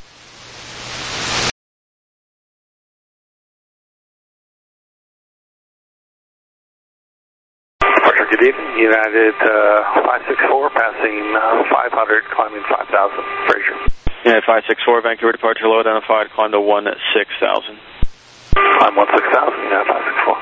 Departure, good evening. United uh, five six four, passing uh, five hundred, climbing five thousand, Fraser. United five six four, Vancouver departure low identified, climb to one six thousand. Climb one six thousand, United five six four.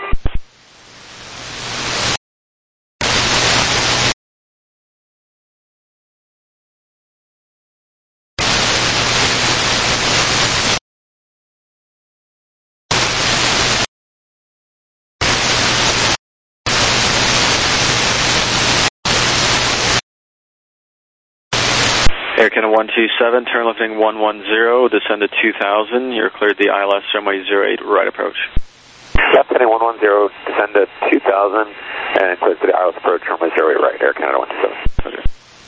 Air Canada one two seven, turn left heading one one zero, descend to two thousand. You're cleared the I L S runway zero eight, right approach. Left heading one one zero, descend to two thousand, and clear to the I L S approach, runway zero eight right, Air Canada one two seven. Okay.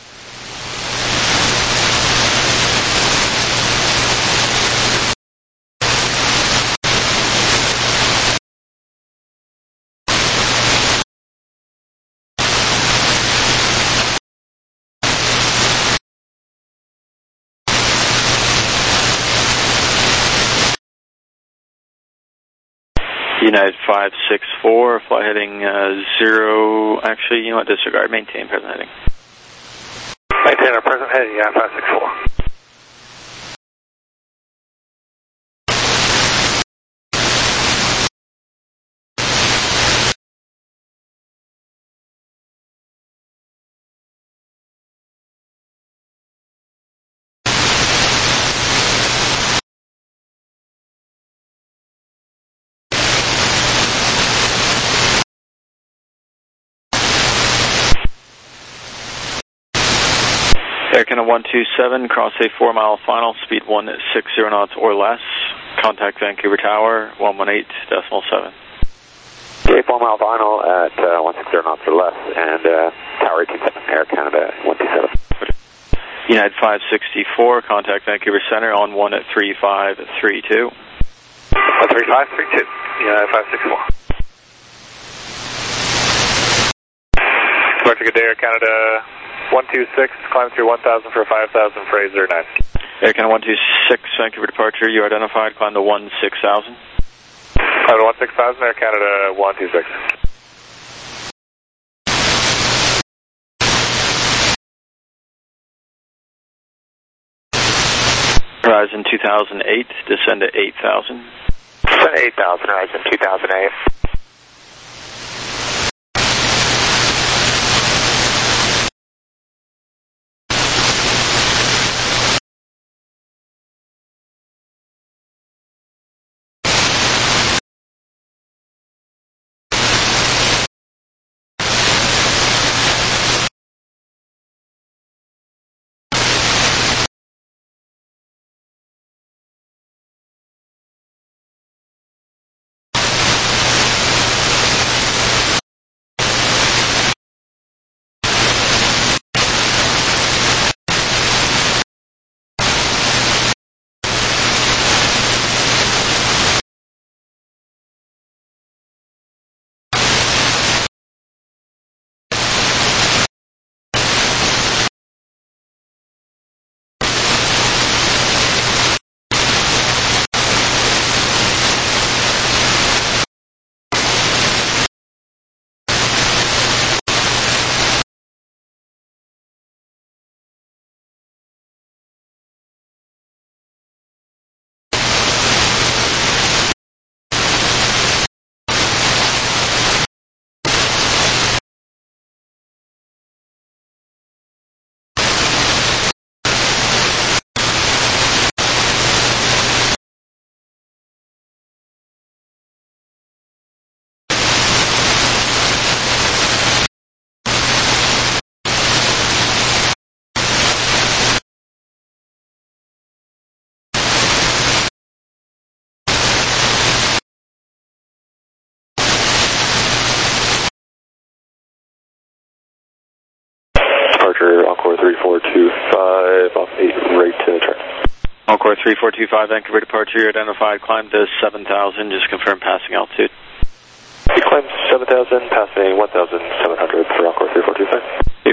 United five six four, fly heading uh, zero, actually, you know what, disregard, maintain present heading. Maintain our present heading, United five six four. Air Canada one two seven, cross a four mile final, speed one six zero knots or less. Contact Vancouver Tower, one one eight decimal seven. Okay, four mile final at uh, one six zero knots or less, and uh, Tower eight two seven, Air Canada one two seven. United five sixty-four, contact Vancouver Center on one three five three two. one three five three two, United five six four. Departure, good day, Air Canada one two six, climb through one thousand for five thousand, Fraser nine. Air Canada one two six, Vancouver departure, you identified, climb to one six thousand. Climb to one six thousand, Air Canada one two six. Horizon two thousand eight, descend to eight thousand. Descend to eight thousand, Horizon two thousand eight. Vancouver, Encore three four two five, off eight, right to turn. Encore three four two five, Vancouver departure, you're identified, climb to seven thousand, just confirm passing altitude. You climb seven thousand, passing one thousand seven hundred for Encore three four two five. Yep.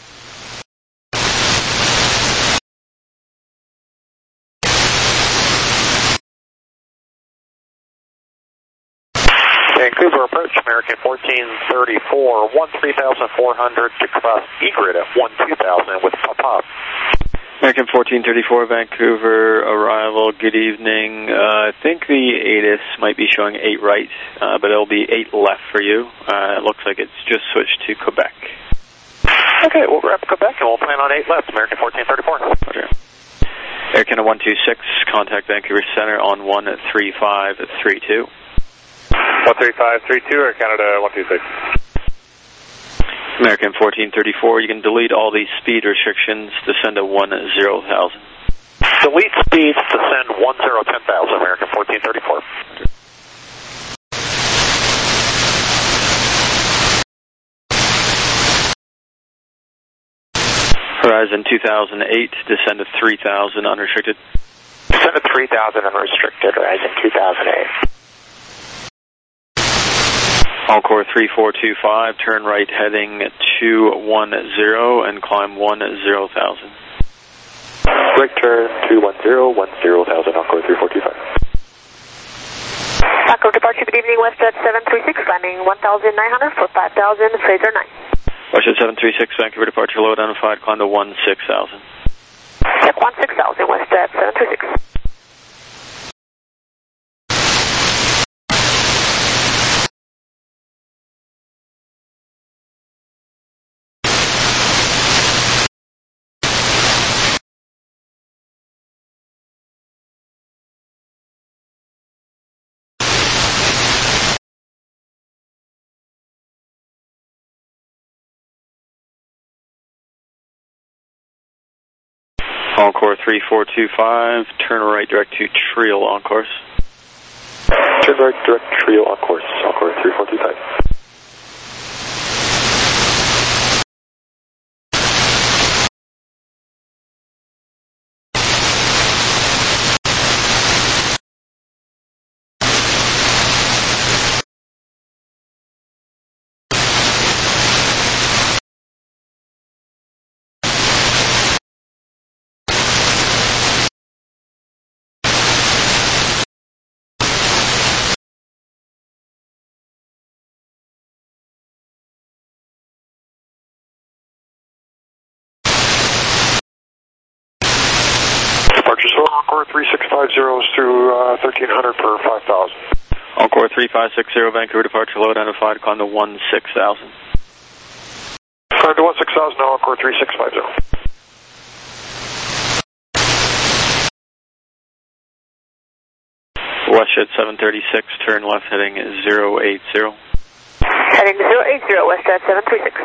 Vancouver approach, American fourteen thirty-four, one three thousand four hundred to cross E-grid at one two thousand with pop-up. American fourteen thirty-four, Vancouver, arrival, good evening. Uh, I think the ATIS might be showing eight right, uh, but it'll be eight left for you. Uh, it looks like it's just switched to Quebec. Okay, we'll grab Quebec and we'll plan on eight left, American fourteen thirty-four. Okay. Air Canada one two six, contact Vancouver Center on one three five three two. one three five three two, Air Canada one two six. American fourteen thirty-four, you can delete all these speed restrictions, descend to one zero thousand. Delete speeds, descend one zero ten thousand, American fourteen thirty-four. Horizon two thousand eight, descend to three thousand, unrestricted. Descend to three thousand, unrestricted, Horizon two thousand eight. Encore three four two five, turn right heading two one zero and climb one zero thousand. Right turn two one zero, one zero thousand, Encore three four two five. Vancouver departure, good evening, WestJet seven three six, landing one thousand nine hundred for five thousand, Fraser nine. WestJet seven three six, Vancouver departure, low identified, climb to one six thousand. Check one six thousand, WestJet seven three six. Encore three four two five, turn right direct to Triel on course. Turn right direct Triel on course, Encore three four two five. Departure zone, Encore three six five zero through uh, thirteen hundred for five thousand. Encore three five six zero, Vancouver departure, low identified, climb to one six thousand. Climb to one six thousand now, Encore three six five zero. WestJet seven thirty-six, turn left heading zero eight zero. Heading zero eight zero, WestJet seven three six.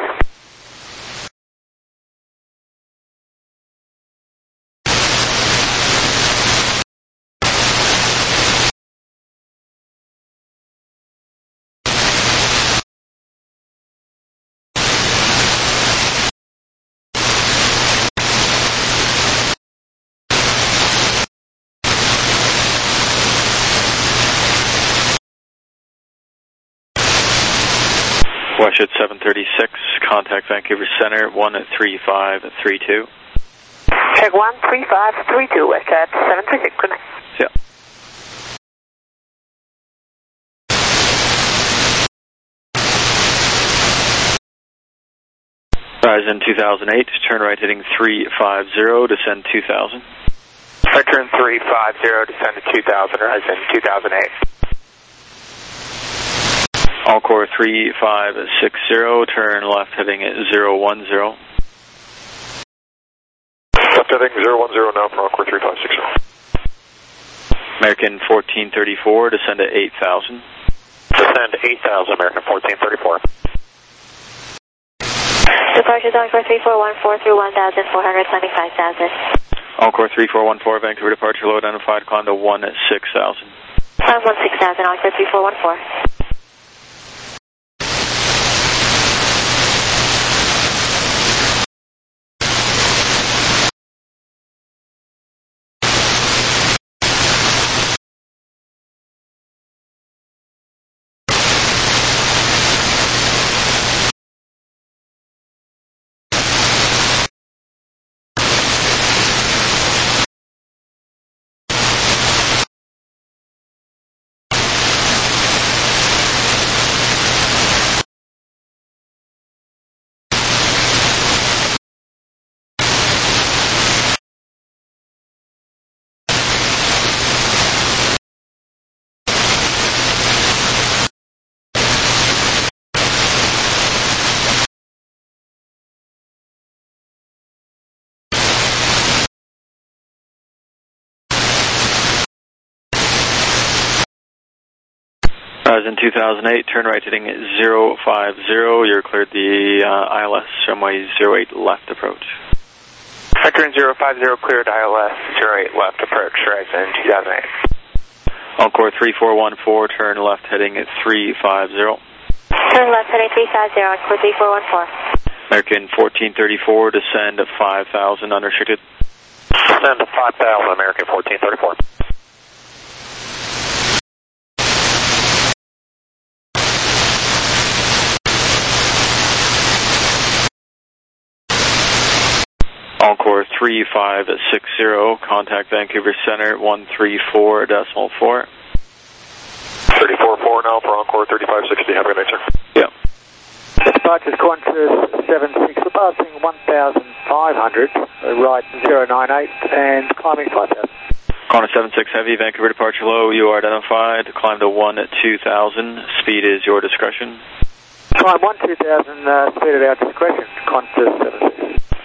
WestJet seven thirty-six, contact Vancouver Center one three five three two. Check one three five three two, WestJet seven three six, good night. Yeah. Horizon two thousand eight, turn right heading three five zero, descend two thousand. Right turn three five zero, descend to two thousand, Horizon two thousand eight. Encore three five six zero, turn left heading zero one zero. Left heading zero one zero now for Encore three five six zero. American fourteen thirty-four, descend to eight thousand. Descend eight thousand, American fourteen thirty-four. Departure Encore three four one four through one thousand four hundred twenty-five thousand. Encore three four one four, Vancouver departure, low identified, climb to one six thousand. Climb one six thousand, Encore three four one four. Horizon two thousand eight, turn right heading zero five zero. You're cleared the uh, I L S runway zero eight left approach. Turn zero five zero, cleared I L S zero eight left approach, Horizon two thousand eight. Encore three four one four, turn left heading three five zero. Turn left heading three five zero, Encore three four one four. American fourteen thirty-four, descend at five thousand, unrestricted. Descend to five thousand, American fourteen thirty-four. Encore three five six zero, contact Vancouver Center one three four decimal four. thirty-four four now for Encore thirty-five sixty. Have a good night, sir. Yeah. Departures Qantas seven six, we're passing one thousand five hundred, right zero nine eight, and climbing five thousand. Qantas seven six Heavy, Vancouver departure low, you are identified. Climb to one two thousand, speed is your discretion. Climb one two thousand, uh, speed at our discretion, Qantas seven six.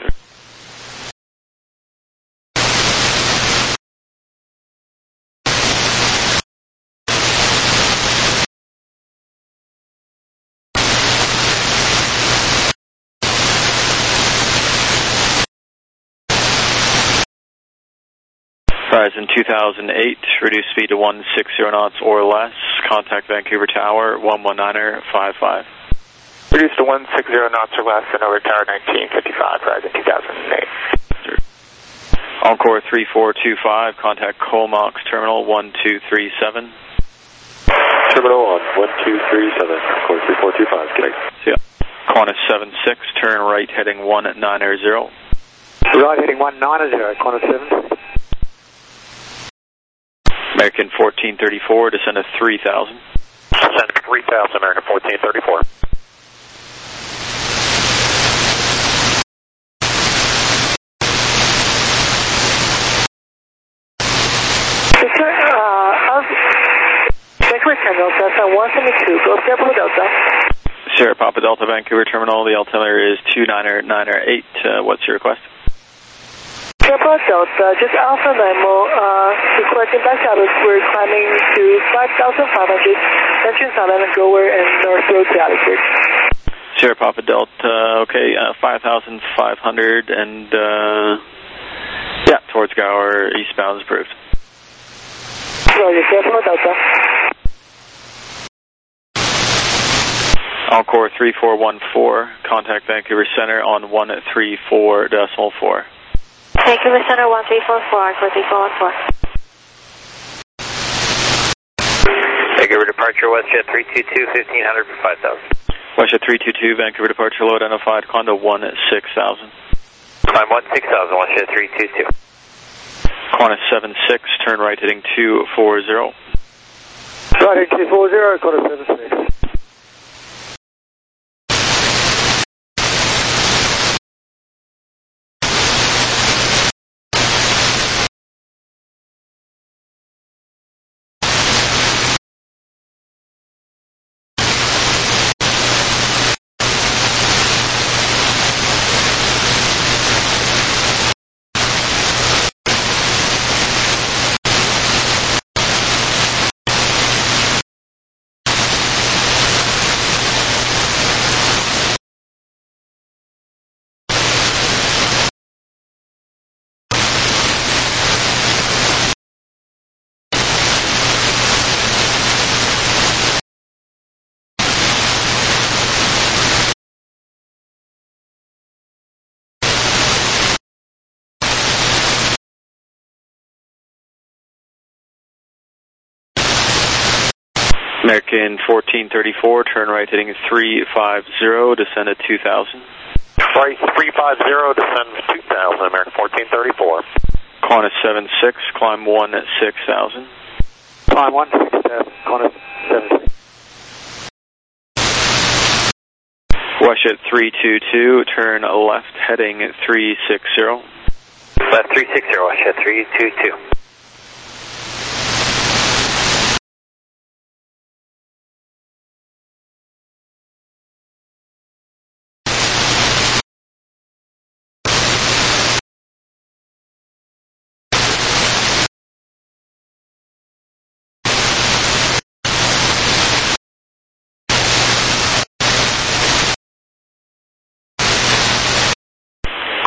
Horizon two thousand eight, reduce speed to one sixty knots or less. Contact Vancouver Tower one one niner five five. Reduce to one sixty knots or less and over Tower nineteen fifty-five, Horizon two thousand eight. Encore three four two five, contact Comox Terminal one two three seven. Terminal on one two three seven, Encore three four two five, good night. See ya. Qantas seven six, turn right heading one niner zero. Right heading one niner zero, Qantas seven six. American fourteen thirty-four, descend to three thousand. Descend to three thousand, American fourteen thirty-four. Sir, uh, Vancouver Terminal, Delta one seventy-two, go Sierra Papa Delta. Sierra Papa Delta, Vancouver Terminal, the altimeter is two niner niner eight. Uh, what's your request? Sierra Papa Delta, just Alpha Limo, uh, requesting back status. We're climbing to five thousand five hundred, entering Southern and Gower and North Road to Albuquerque. Sierra Papa Delta, okay, uh, five thousand five hundred and, uh, yeah, towards Gower, eastbound is approved. Roger, Sierra Papa Delta. Encore three four one four, contact Vancouver Center on one three four decimal four. Vancouver Center one three four four, Encore three four one four. Vancouver departure WestJet three two two, fifteen hundred for five thousand. WestJet three two two, Vancouver departure low identified, climb to one six thousand. Climb one six thousand, WestJet three two two. Qantas seven six, turn right heading two four zero. Right heading two four zero, Qantas seven six. American fourteen thirty-four, turn right heading three five zero, descend at two thousand. Right three five zero, descend to two thousand, American fourteen thirty-four. Qantas seven six, climb one six thousand. Climb one six thousand, Qantas seven six. WestJet three two two, turn left heading three six zero. Left three six zero, WestJet three two two.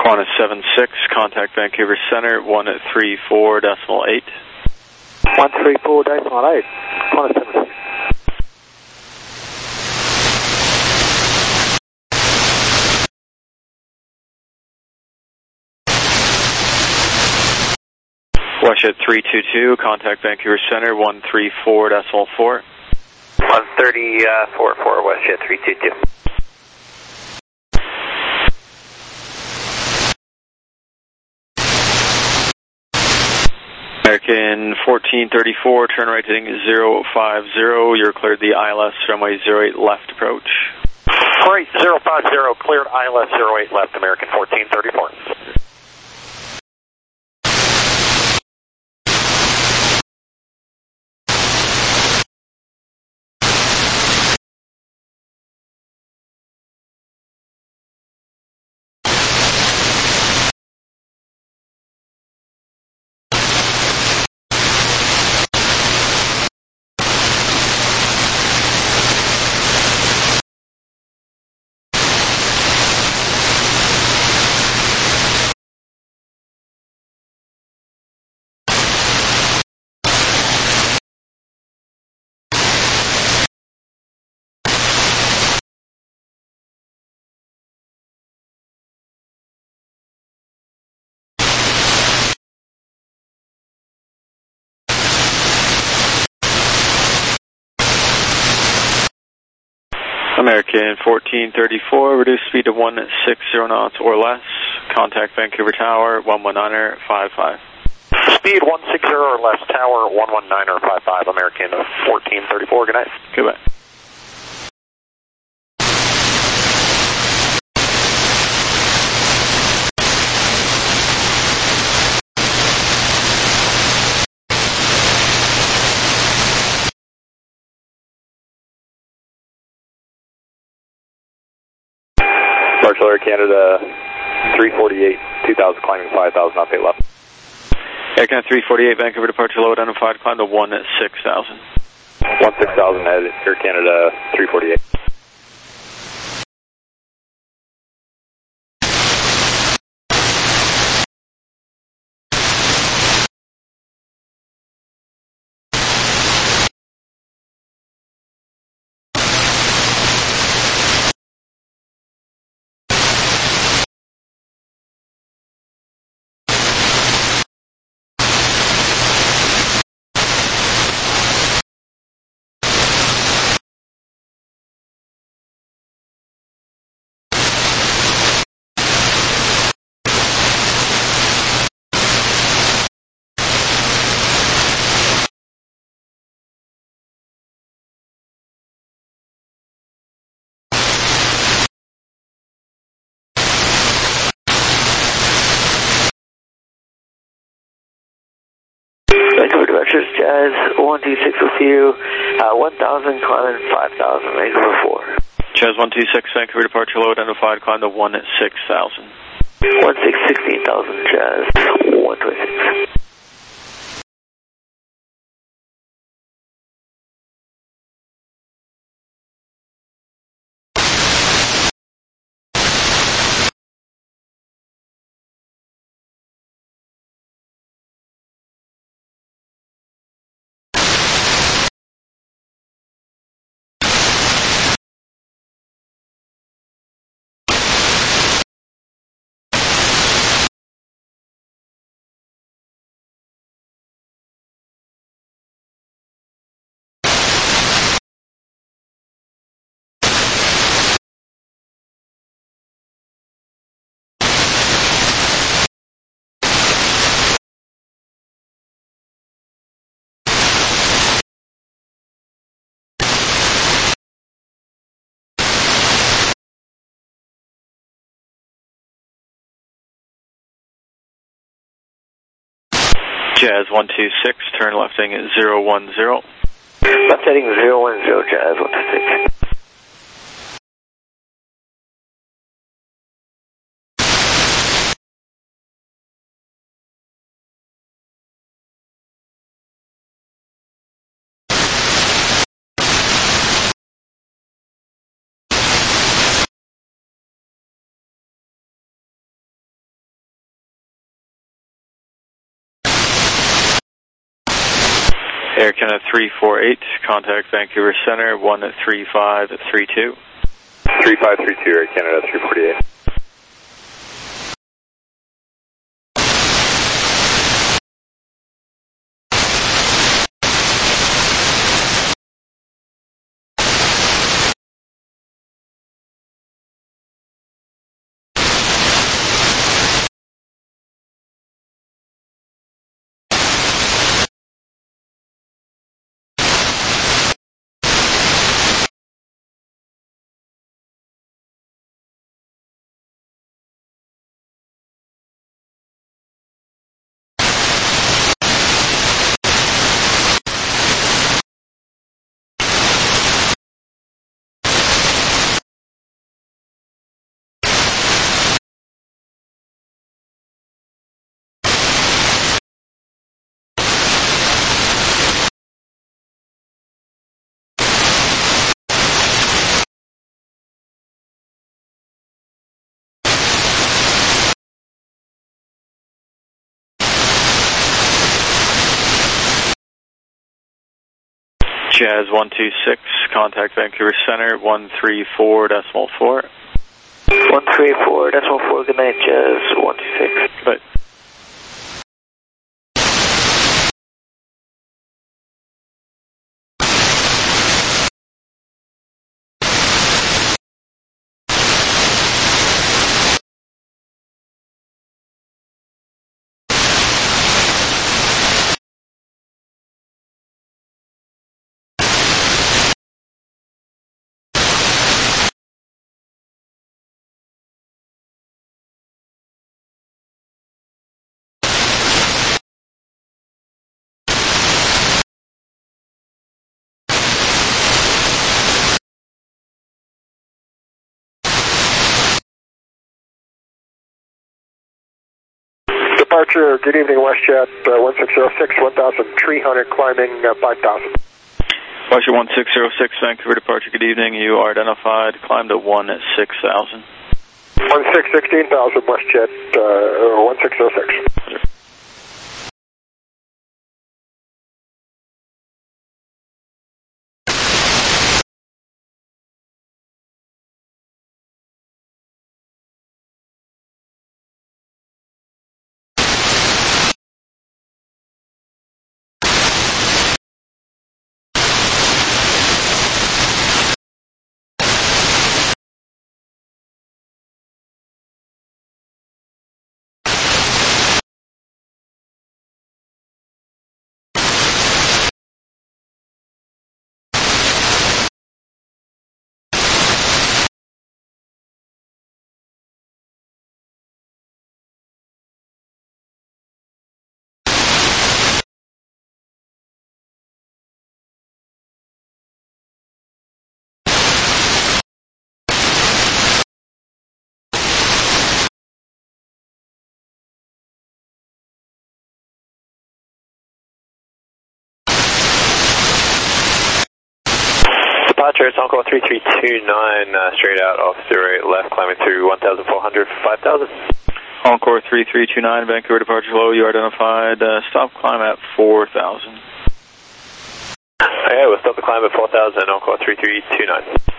Qantas seven six, contact Vancouver Center, one three four decimal eight. one three four decimal eight, Qantas seven six. WestJet three two two, contact Vancouver Center, one three four decimal four. one thirty, uh, four four, WestJet three two two. American fourteen thirty-four, turn right heading zero five zero, you're cleared the I L S runway zero eight left approach. Great, zero five zero, cleared I L S zero eight left, American fourteen thirty-four. American fourteen thirty-four, reduce speed to one sixty knots or less, contact Vancouver Tower, one one niner five five. Speed one sixty or less, tower one one niner five five, American fourteen thirty-four, good night. Goodbye. Departure Air Canada three forty-eight, two thousand, climbing five thousand, not pay left. Air Canada three forty-eight, Vancouver departure low identified, climb to one six thousand. one six thousand at Air Canada three forty-eight. Vancouver Directors, Jazz one two six with you, uh, one thousand, climbing five thousand, Vancouver four. Jazz one two six, Vancouver departure low identified, climb to one six thousand. one six, sixteen thousand, Jazz one twenty-six. Jazz one two six, turn left heading zero one zero. Left heading zero one zero, Jazz one two six. Air Canada three four eight, contact Vancouver Center one three five three two. three five three two, Air Canada three forty-eight. Jazz one two six, contact Vancouver Center one three four decimal four. one three four decimal four, good night, Jazz one two six. Bye. Departure, good evening, WestJet uh, one six zero six, one thousand three hundred, climbing uh, five thousand. WestJet one six zero six, Vancouver departure, good evening. You are identified, climb to one six thousand. one six sixteen thousand, WestJet uh, one six zero six. Departure, it's Encore three three two nine, uh, straight out off zero eight left, climbing through one thousand four hundred for five thousand. Encore three three two nine, Vancouver departure low, you are identified, uh, stop climb at four thousand. Okay, we'll stop the climb at four thousand, Encore three three two nine.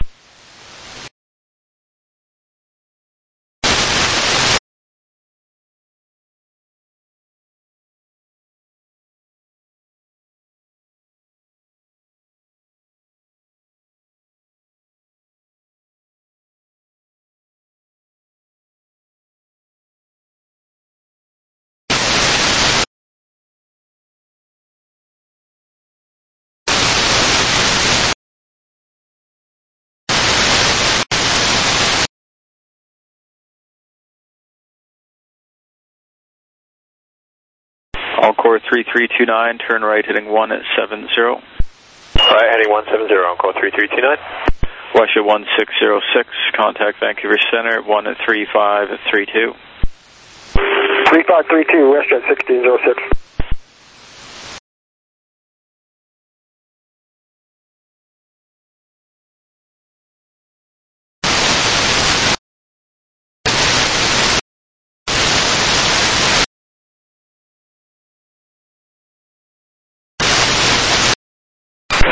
Encore three three two nine, turn right heading one seven zero. Right, heading one seven zero, Encore three three two nine. WestJet one six zero six, contact Vancouver Center one three five three two. three five three two, WestJet sixteen zero six.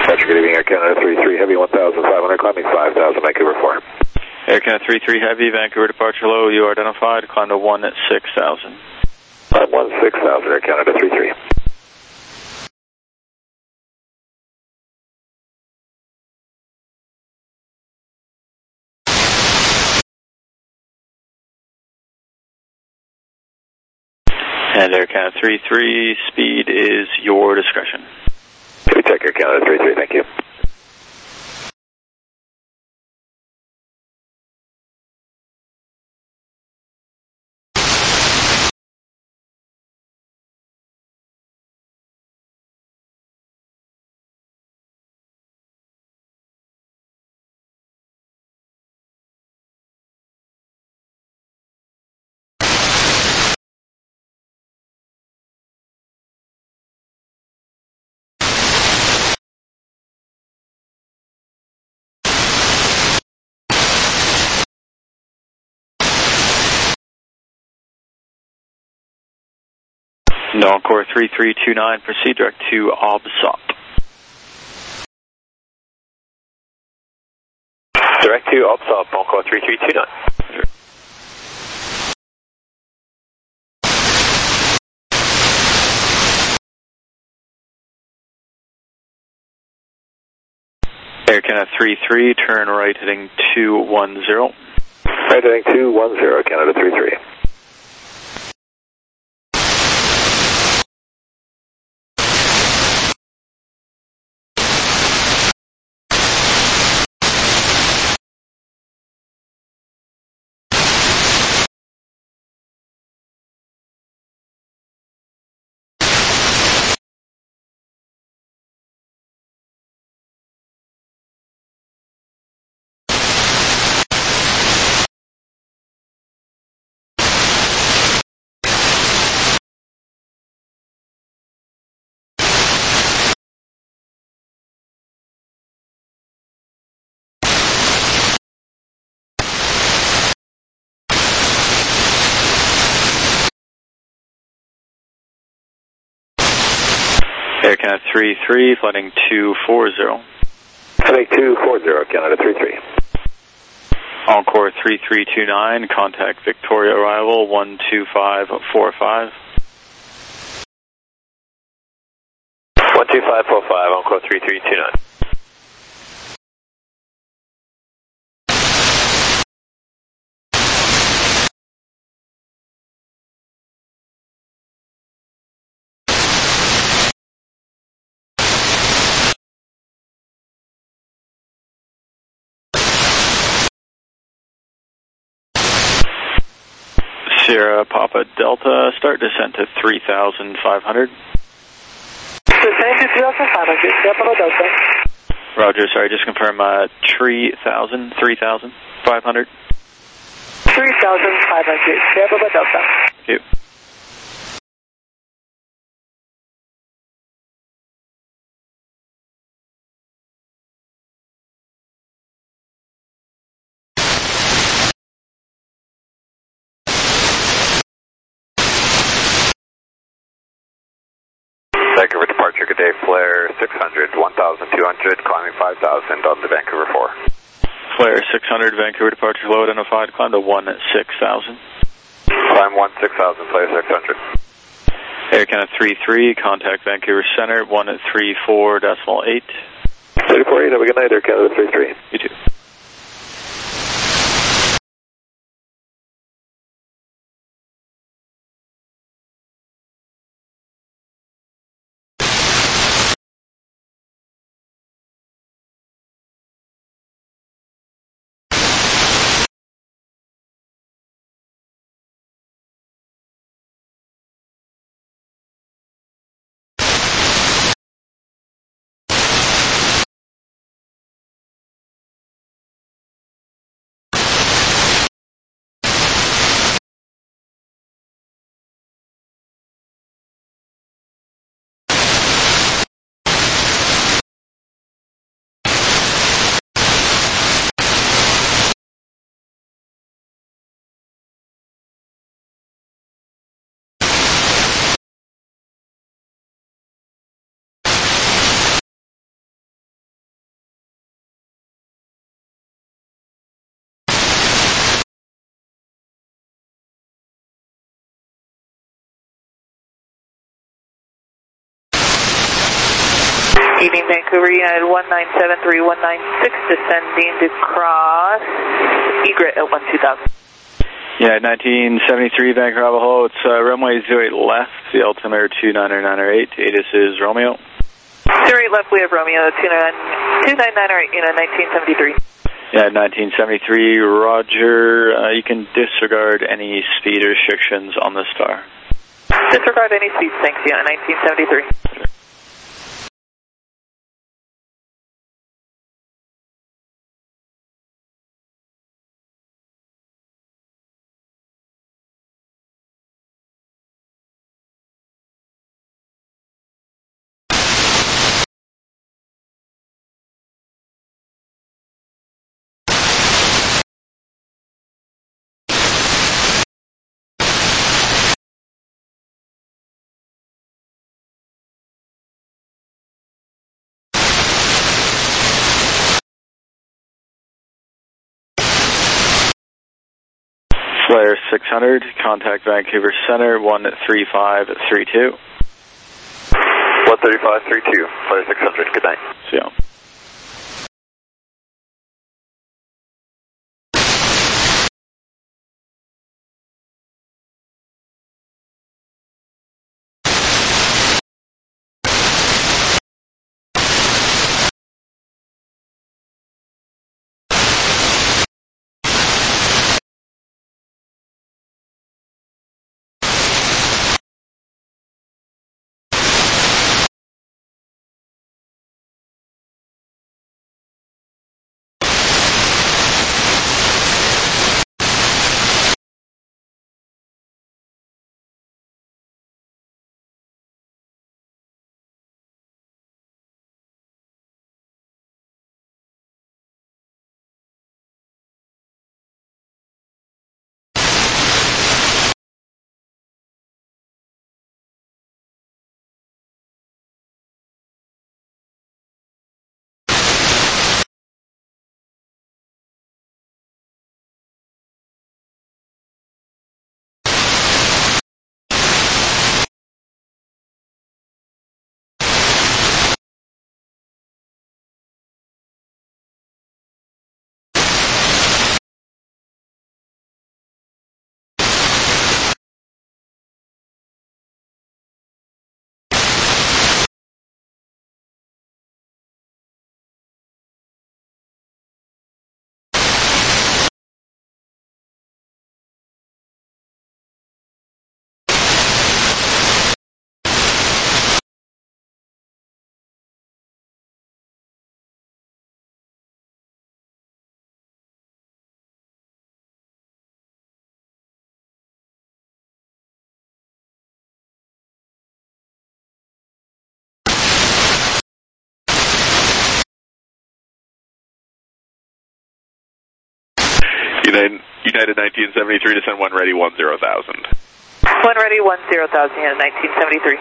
Roger, good evening, Air Canada three three Heavy, one thousand five hundred, climbing five thousand, Vancouver four. Air Canada three three Heavy, Vancouver departure low, you are identified, climb to one at six thousand. Climb one six thousand, Air Canada three three. And Air Canada three three, speed is your discretion. We check Air Canada three three, thank you. Encore three three two nine, proceed direct to OBSOP. Direct to OBSOP, Encore three three two nine. Air Canada three three, turn right heading two one zero. Right heading two one zero, Canada three three. Air Canada three three, flighting two four zero. Heading two four zero, Canada three three. Encore three three two nine, contact Victoria arrival one two five four five. one two five four five, Encore three three two nine. Sierra Papa Delta, start descent to three thousand five hundred. Descent to three thousand five hundred, Sierra Papa Delta. Roger, sorry, just confirm uh, three thousand, three thousand five hundred. three thousand five hundred, Sierra Papa Delta. Thank you. Vancouver departure, good day, flare six hundred, one thousand two hundred, climbing five thousand on the Vancouver four. Flare six hundred, Vancouver departure low identified, climb to one at six thousand. Climb one six thousand, flare six hundred. Air Canada three three, contact Vancouver Center, one at three four decimal eight. three four eight, have a good night, Air Canada three three. You too. Evening, Vancouver, United one nine seven three one nine six, descending to cross egret at one two thousand. Yeah, nineteen seventy-three Vancouver Hello, it's uh, runway zero eight left, the altimeter two nine nine eight, A T I S is Romeo. zero eight left, we have Romeo, two nine nine eight, you know, nineteen seventy-three. Yeah, nineteen seventy-three, Roger, uh, you can disregard any speed restrictions on the star. Disregard any speeds, thanks, yeah, nineteen seventy-three. Flare six hundred, contact Vancouver Center, one three five three two. one thirty-five three two, Flare six hundred, good night. See ya. United, United nineteen seventy-three, descend one ready, one zero thousand. One ready, one zero thousand, yeah, nineteen seventy-three.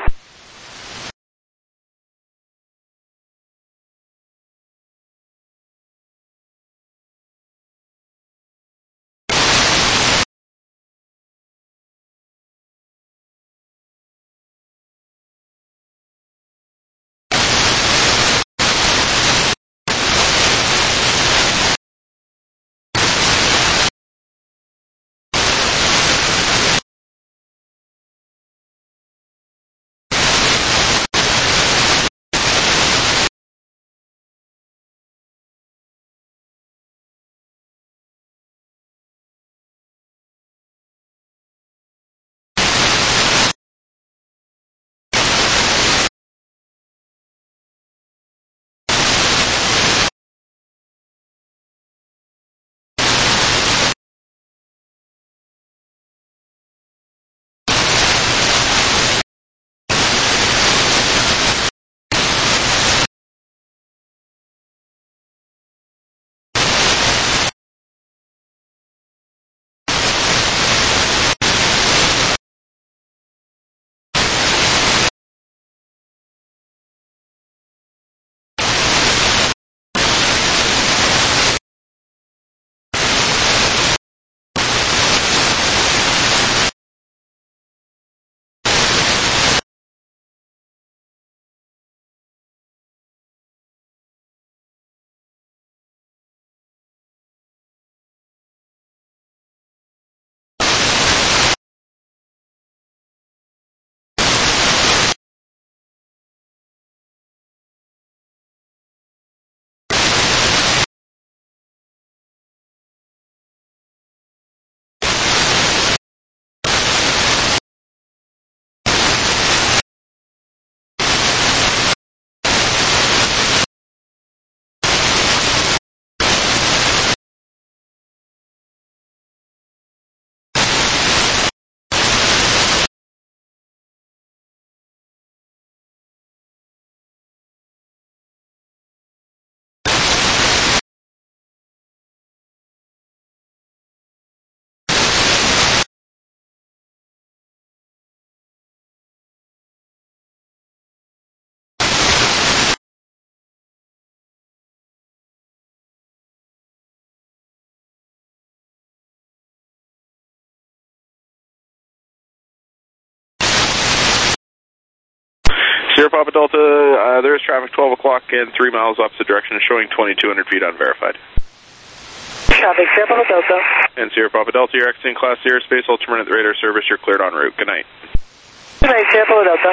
Sierra Papa Delta, uh, there is traffic twelve o'clock and three miles opposite direction, showing twenty-two hundred feet unverified. Traffic, Sierra Papa Delta. And Sierra Papa Delta, you're exiting Class Zero Space, will terminate the radar service, you're cleared en route. Good night. Good night, Sierra Papa Delta.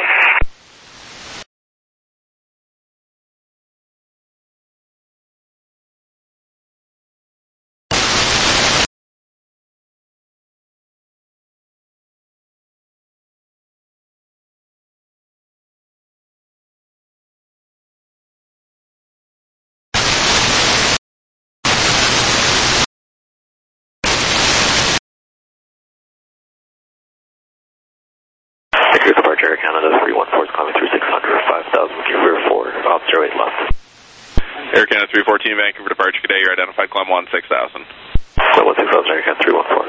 Here's departure Air Canada three one four is climbing through six hundred, five thousand, Vancouver four, off zero eight left. Air Canada three fourteen, Vancouver departure today, you're identified, climb one six thousand. Climb one six thousand, Air Canada three one four.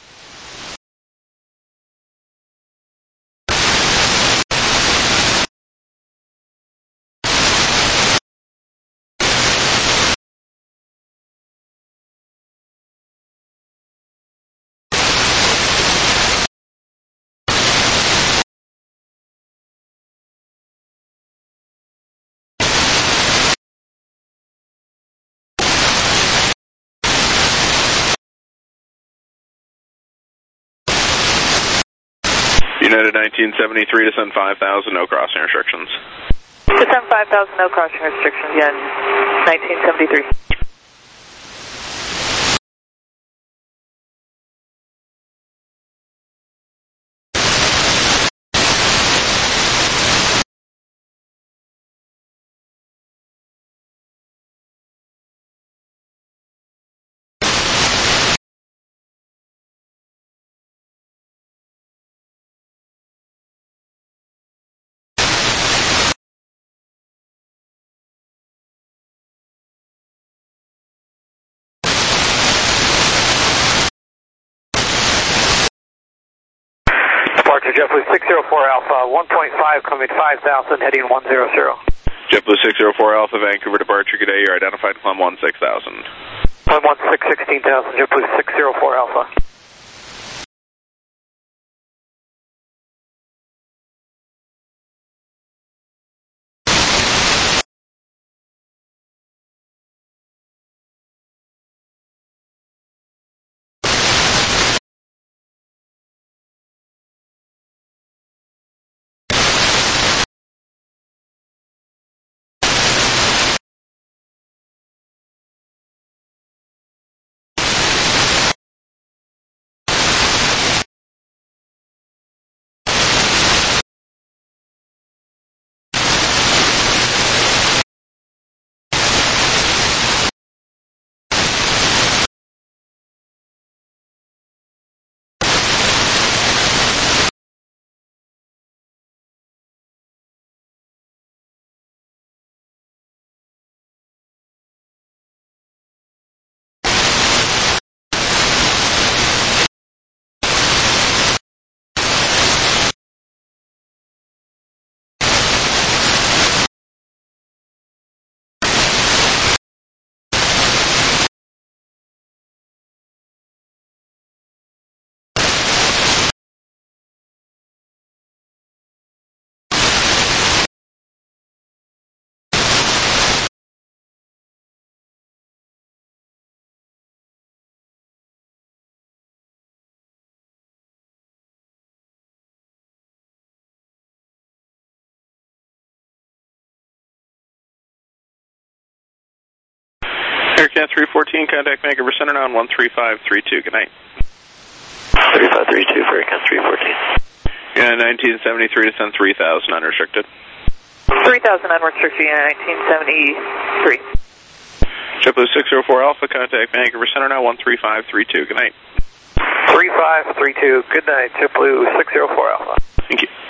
United nineteen seventy-three, descend five thousand, no crossing restrictions. Descend five thousand, no crossing restrictions, yeah, nineteen seventy-three. Departure JetBlue six zero four Alpha, one point five coming five thousand, heading one hundred. JetBlue six zero four Alpha, Vancouver departure today, you're identified, climb one six thousand. Climb one six, sixteen thousand, JetBlue six zero four Alpha. Air Canada three fourteen, contact Vancouver Center now on one three five three two. Good night. three five three two for Air Canada three fourteen. Yeah, nineteen seventy-three, descend three thousand, unrestricted. three thousand unrestricted, nineteen seventy-three. JetBlue six zero four Alpha, contact Vancouver Center now one three five three two. Good night. three five three two, good night, JetBlue six zero four Alpha. Thank you.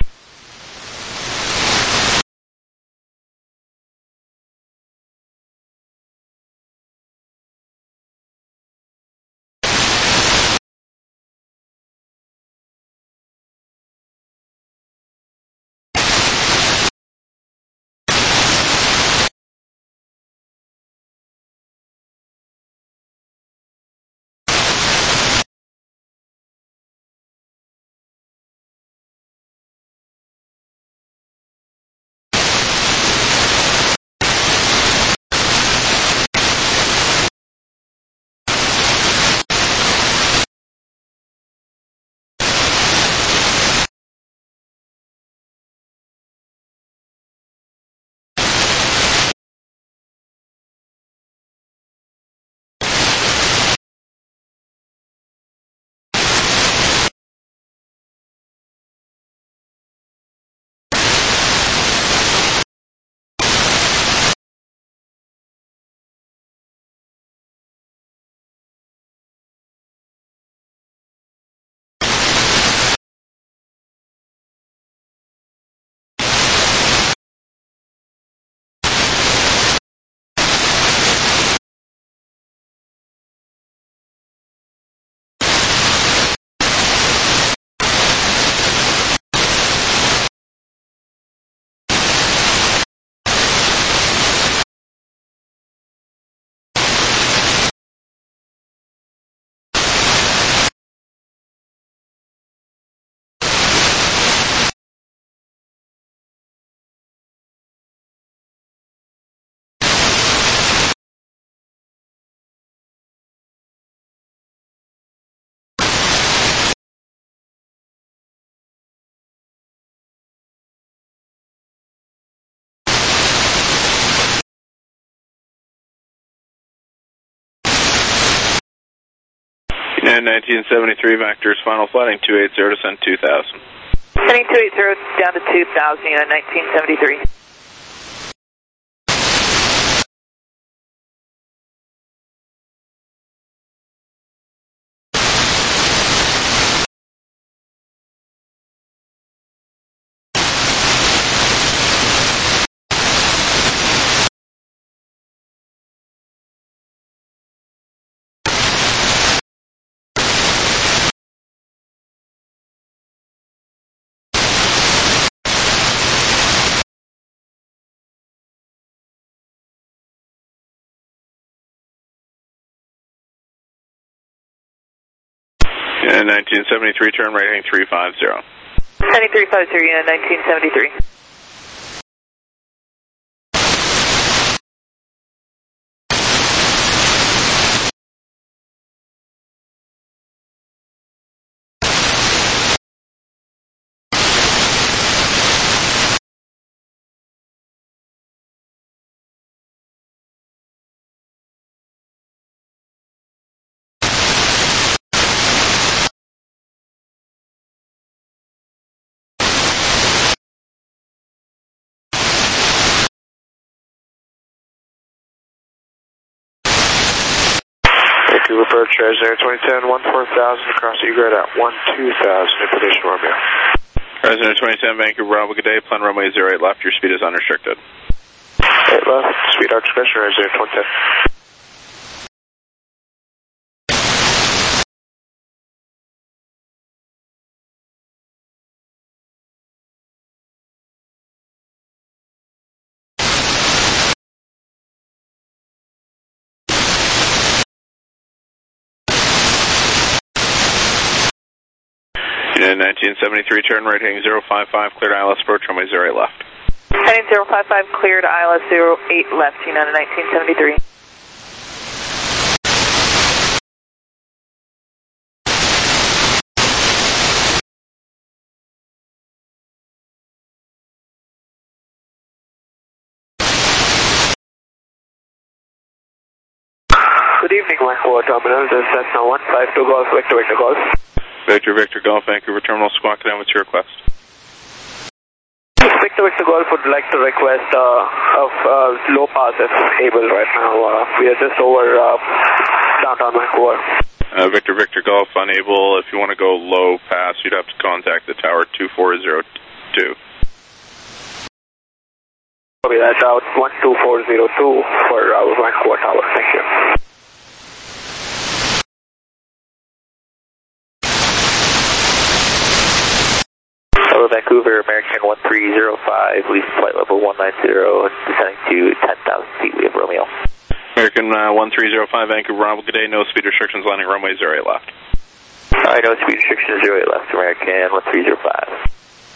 And nineteen seventy-three, Vector's final flighting two eighty, descend two thousand. Heading two eighty down to two thousand, United nineteen seventy-three. And nineteen seventy-three, turn right heading three five zero. Heading three five zero, United nineteen seventy-three. Vancouver approach, Air twenty ten, one four thousand, across Egret at one two thousand, information Romeo. President twenty ten, Vancouver, Bravo, good day, plan runway zero eight left, your speed is unrestricted. eight left, speed out discretion, Air twenty ten. United nineteen seventy-three, turn right heading zero five five, cleared I L S approach, runway zero eight left. Heading zero five five, cleared I L S zero eight left, United nineteen seventy-three. Good evening, Vancouver Terminal, this is Cessna one five two Golf, Victor Victor Golf. Victor Victor Golf, Vancouver Terminal, squawk down, what's your request? Victor Victor Golf would like to request uh, of uh, low pass if able right now. Uh, we are just over uh, downtown Vancouver. Uh, Victor Victor Golf, unable. If you want to go low pass, you'd have to contact the tower two four zero two. Copy that out, one two four zero two for our Vancouver tower, thank you. Hello, Vancouver, American one three zero five, lease flight level one nine zero, descending to ten thousand feet, we have Romeo. American uh, one three zero five, Vancouver, Bravo, good day, no speed restrictions, landing runway zero eight left. Alright, no speed restrictions, zero eight left, American one three zero five.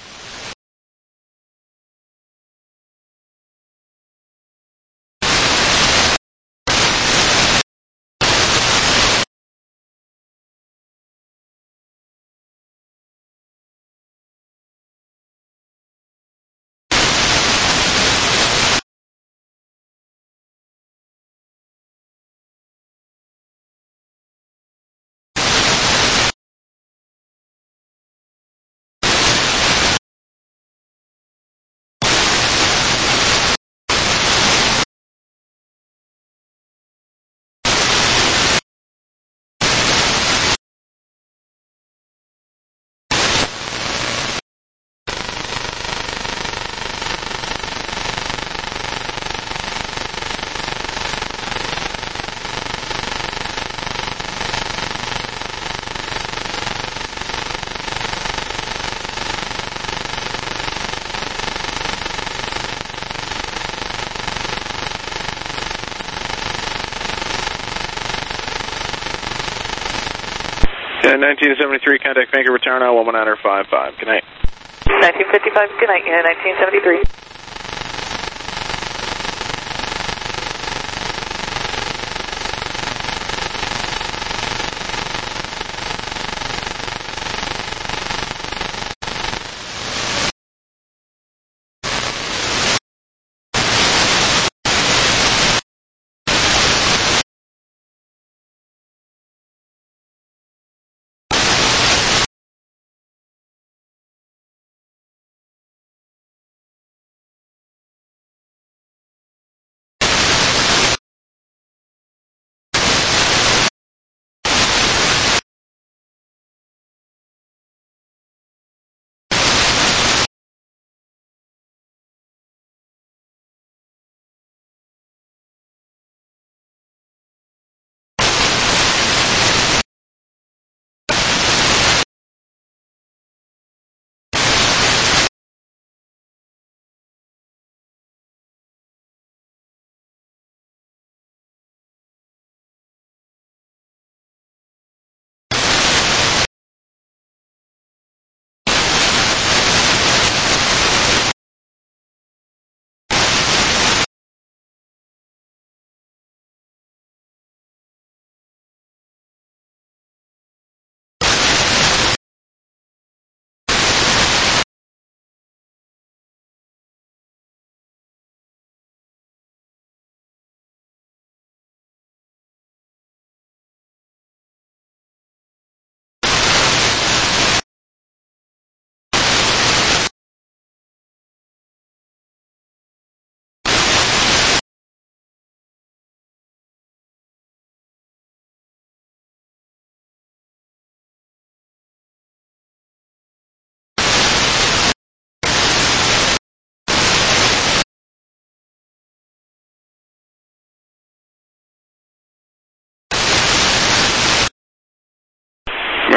Yeah, nineteen seventy-three, contact Vancouver Tower now, one one nine five five. Good night. nineteen fifty-five, good night, United nineteen seventy-three.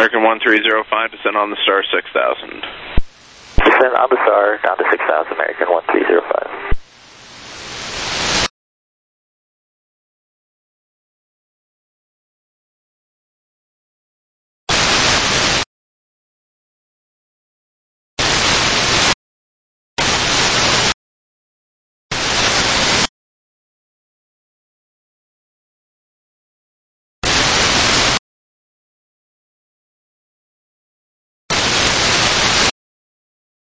American one three zero five, descend on the star six thousand. Descend on the star, down to six thousand, American one three zero five.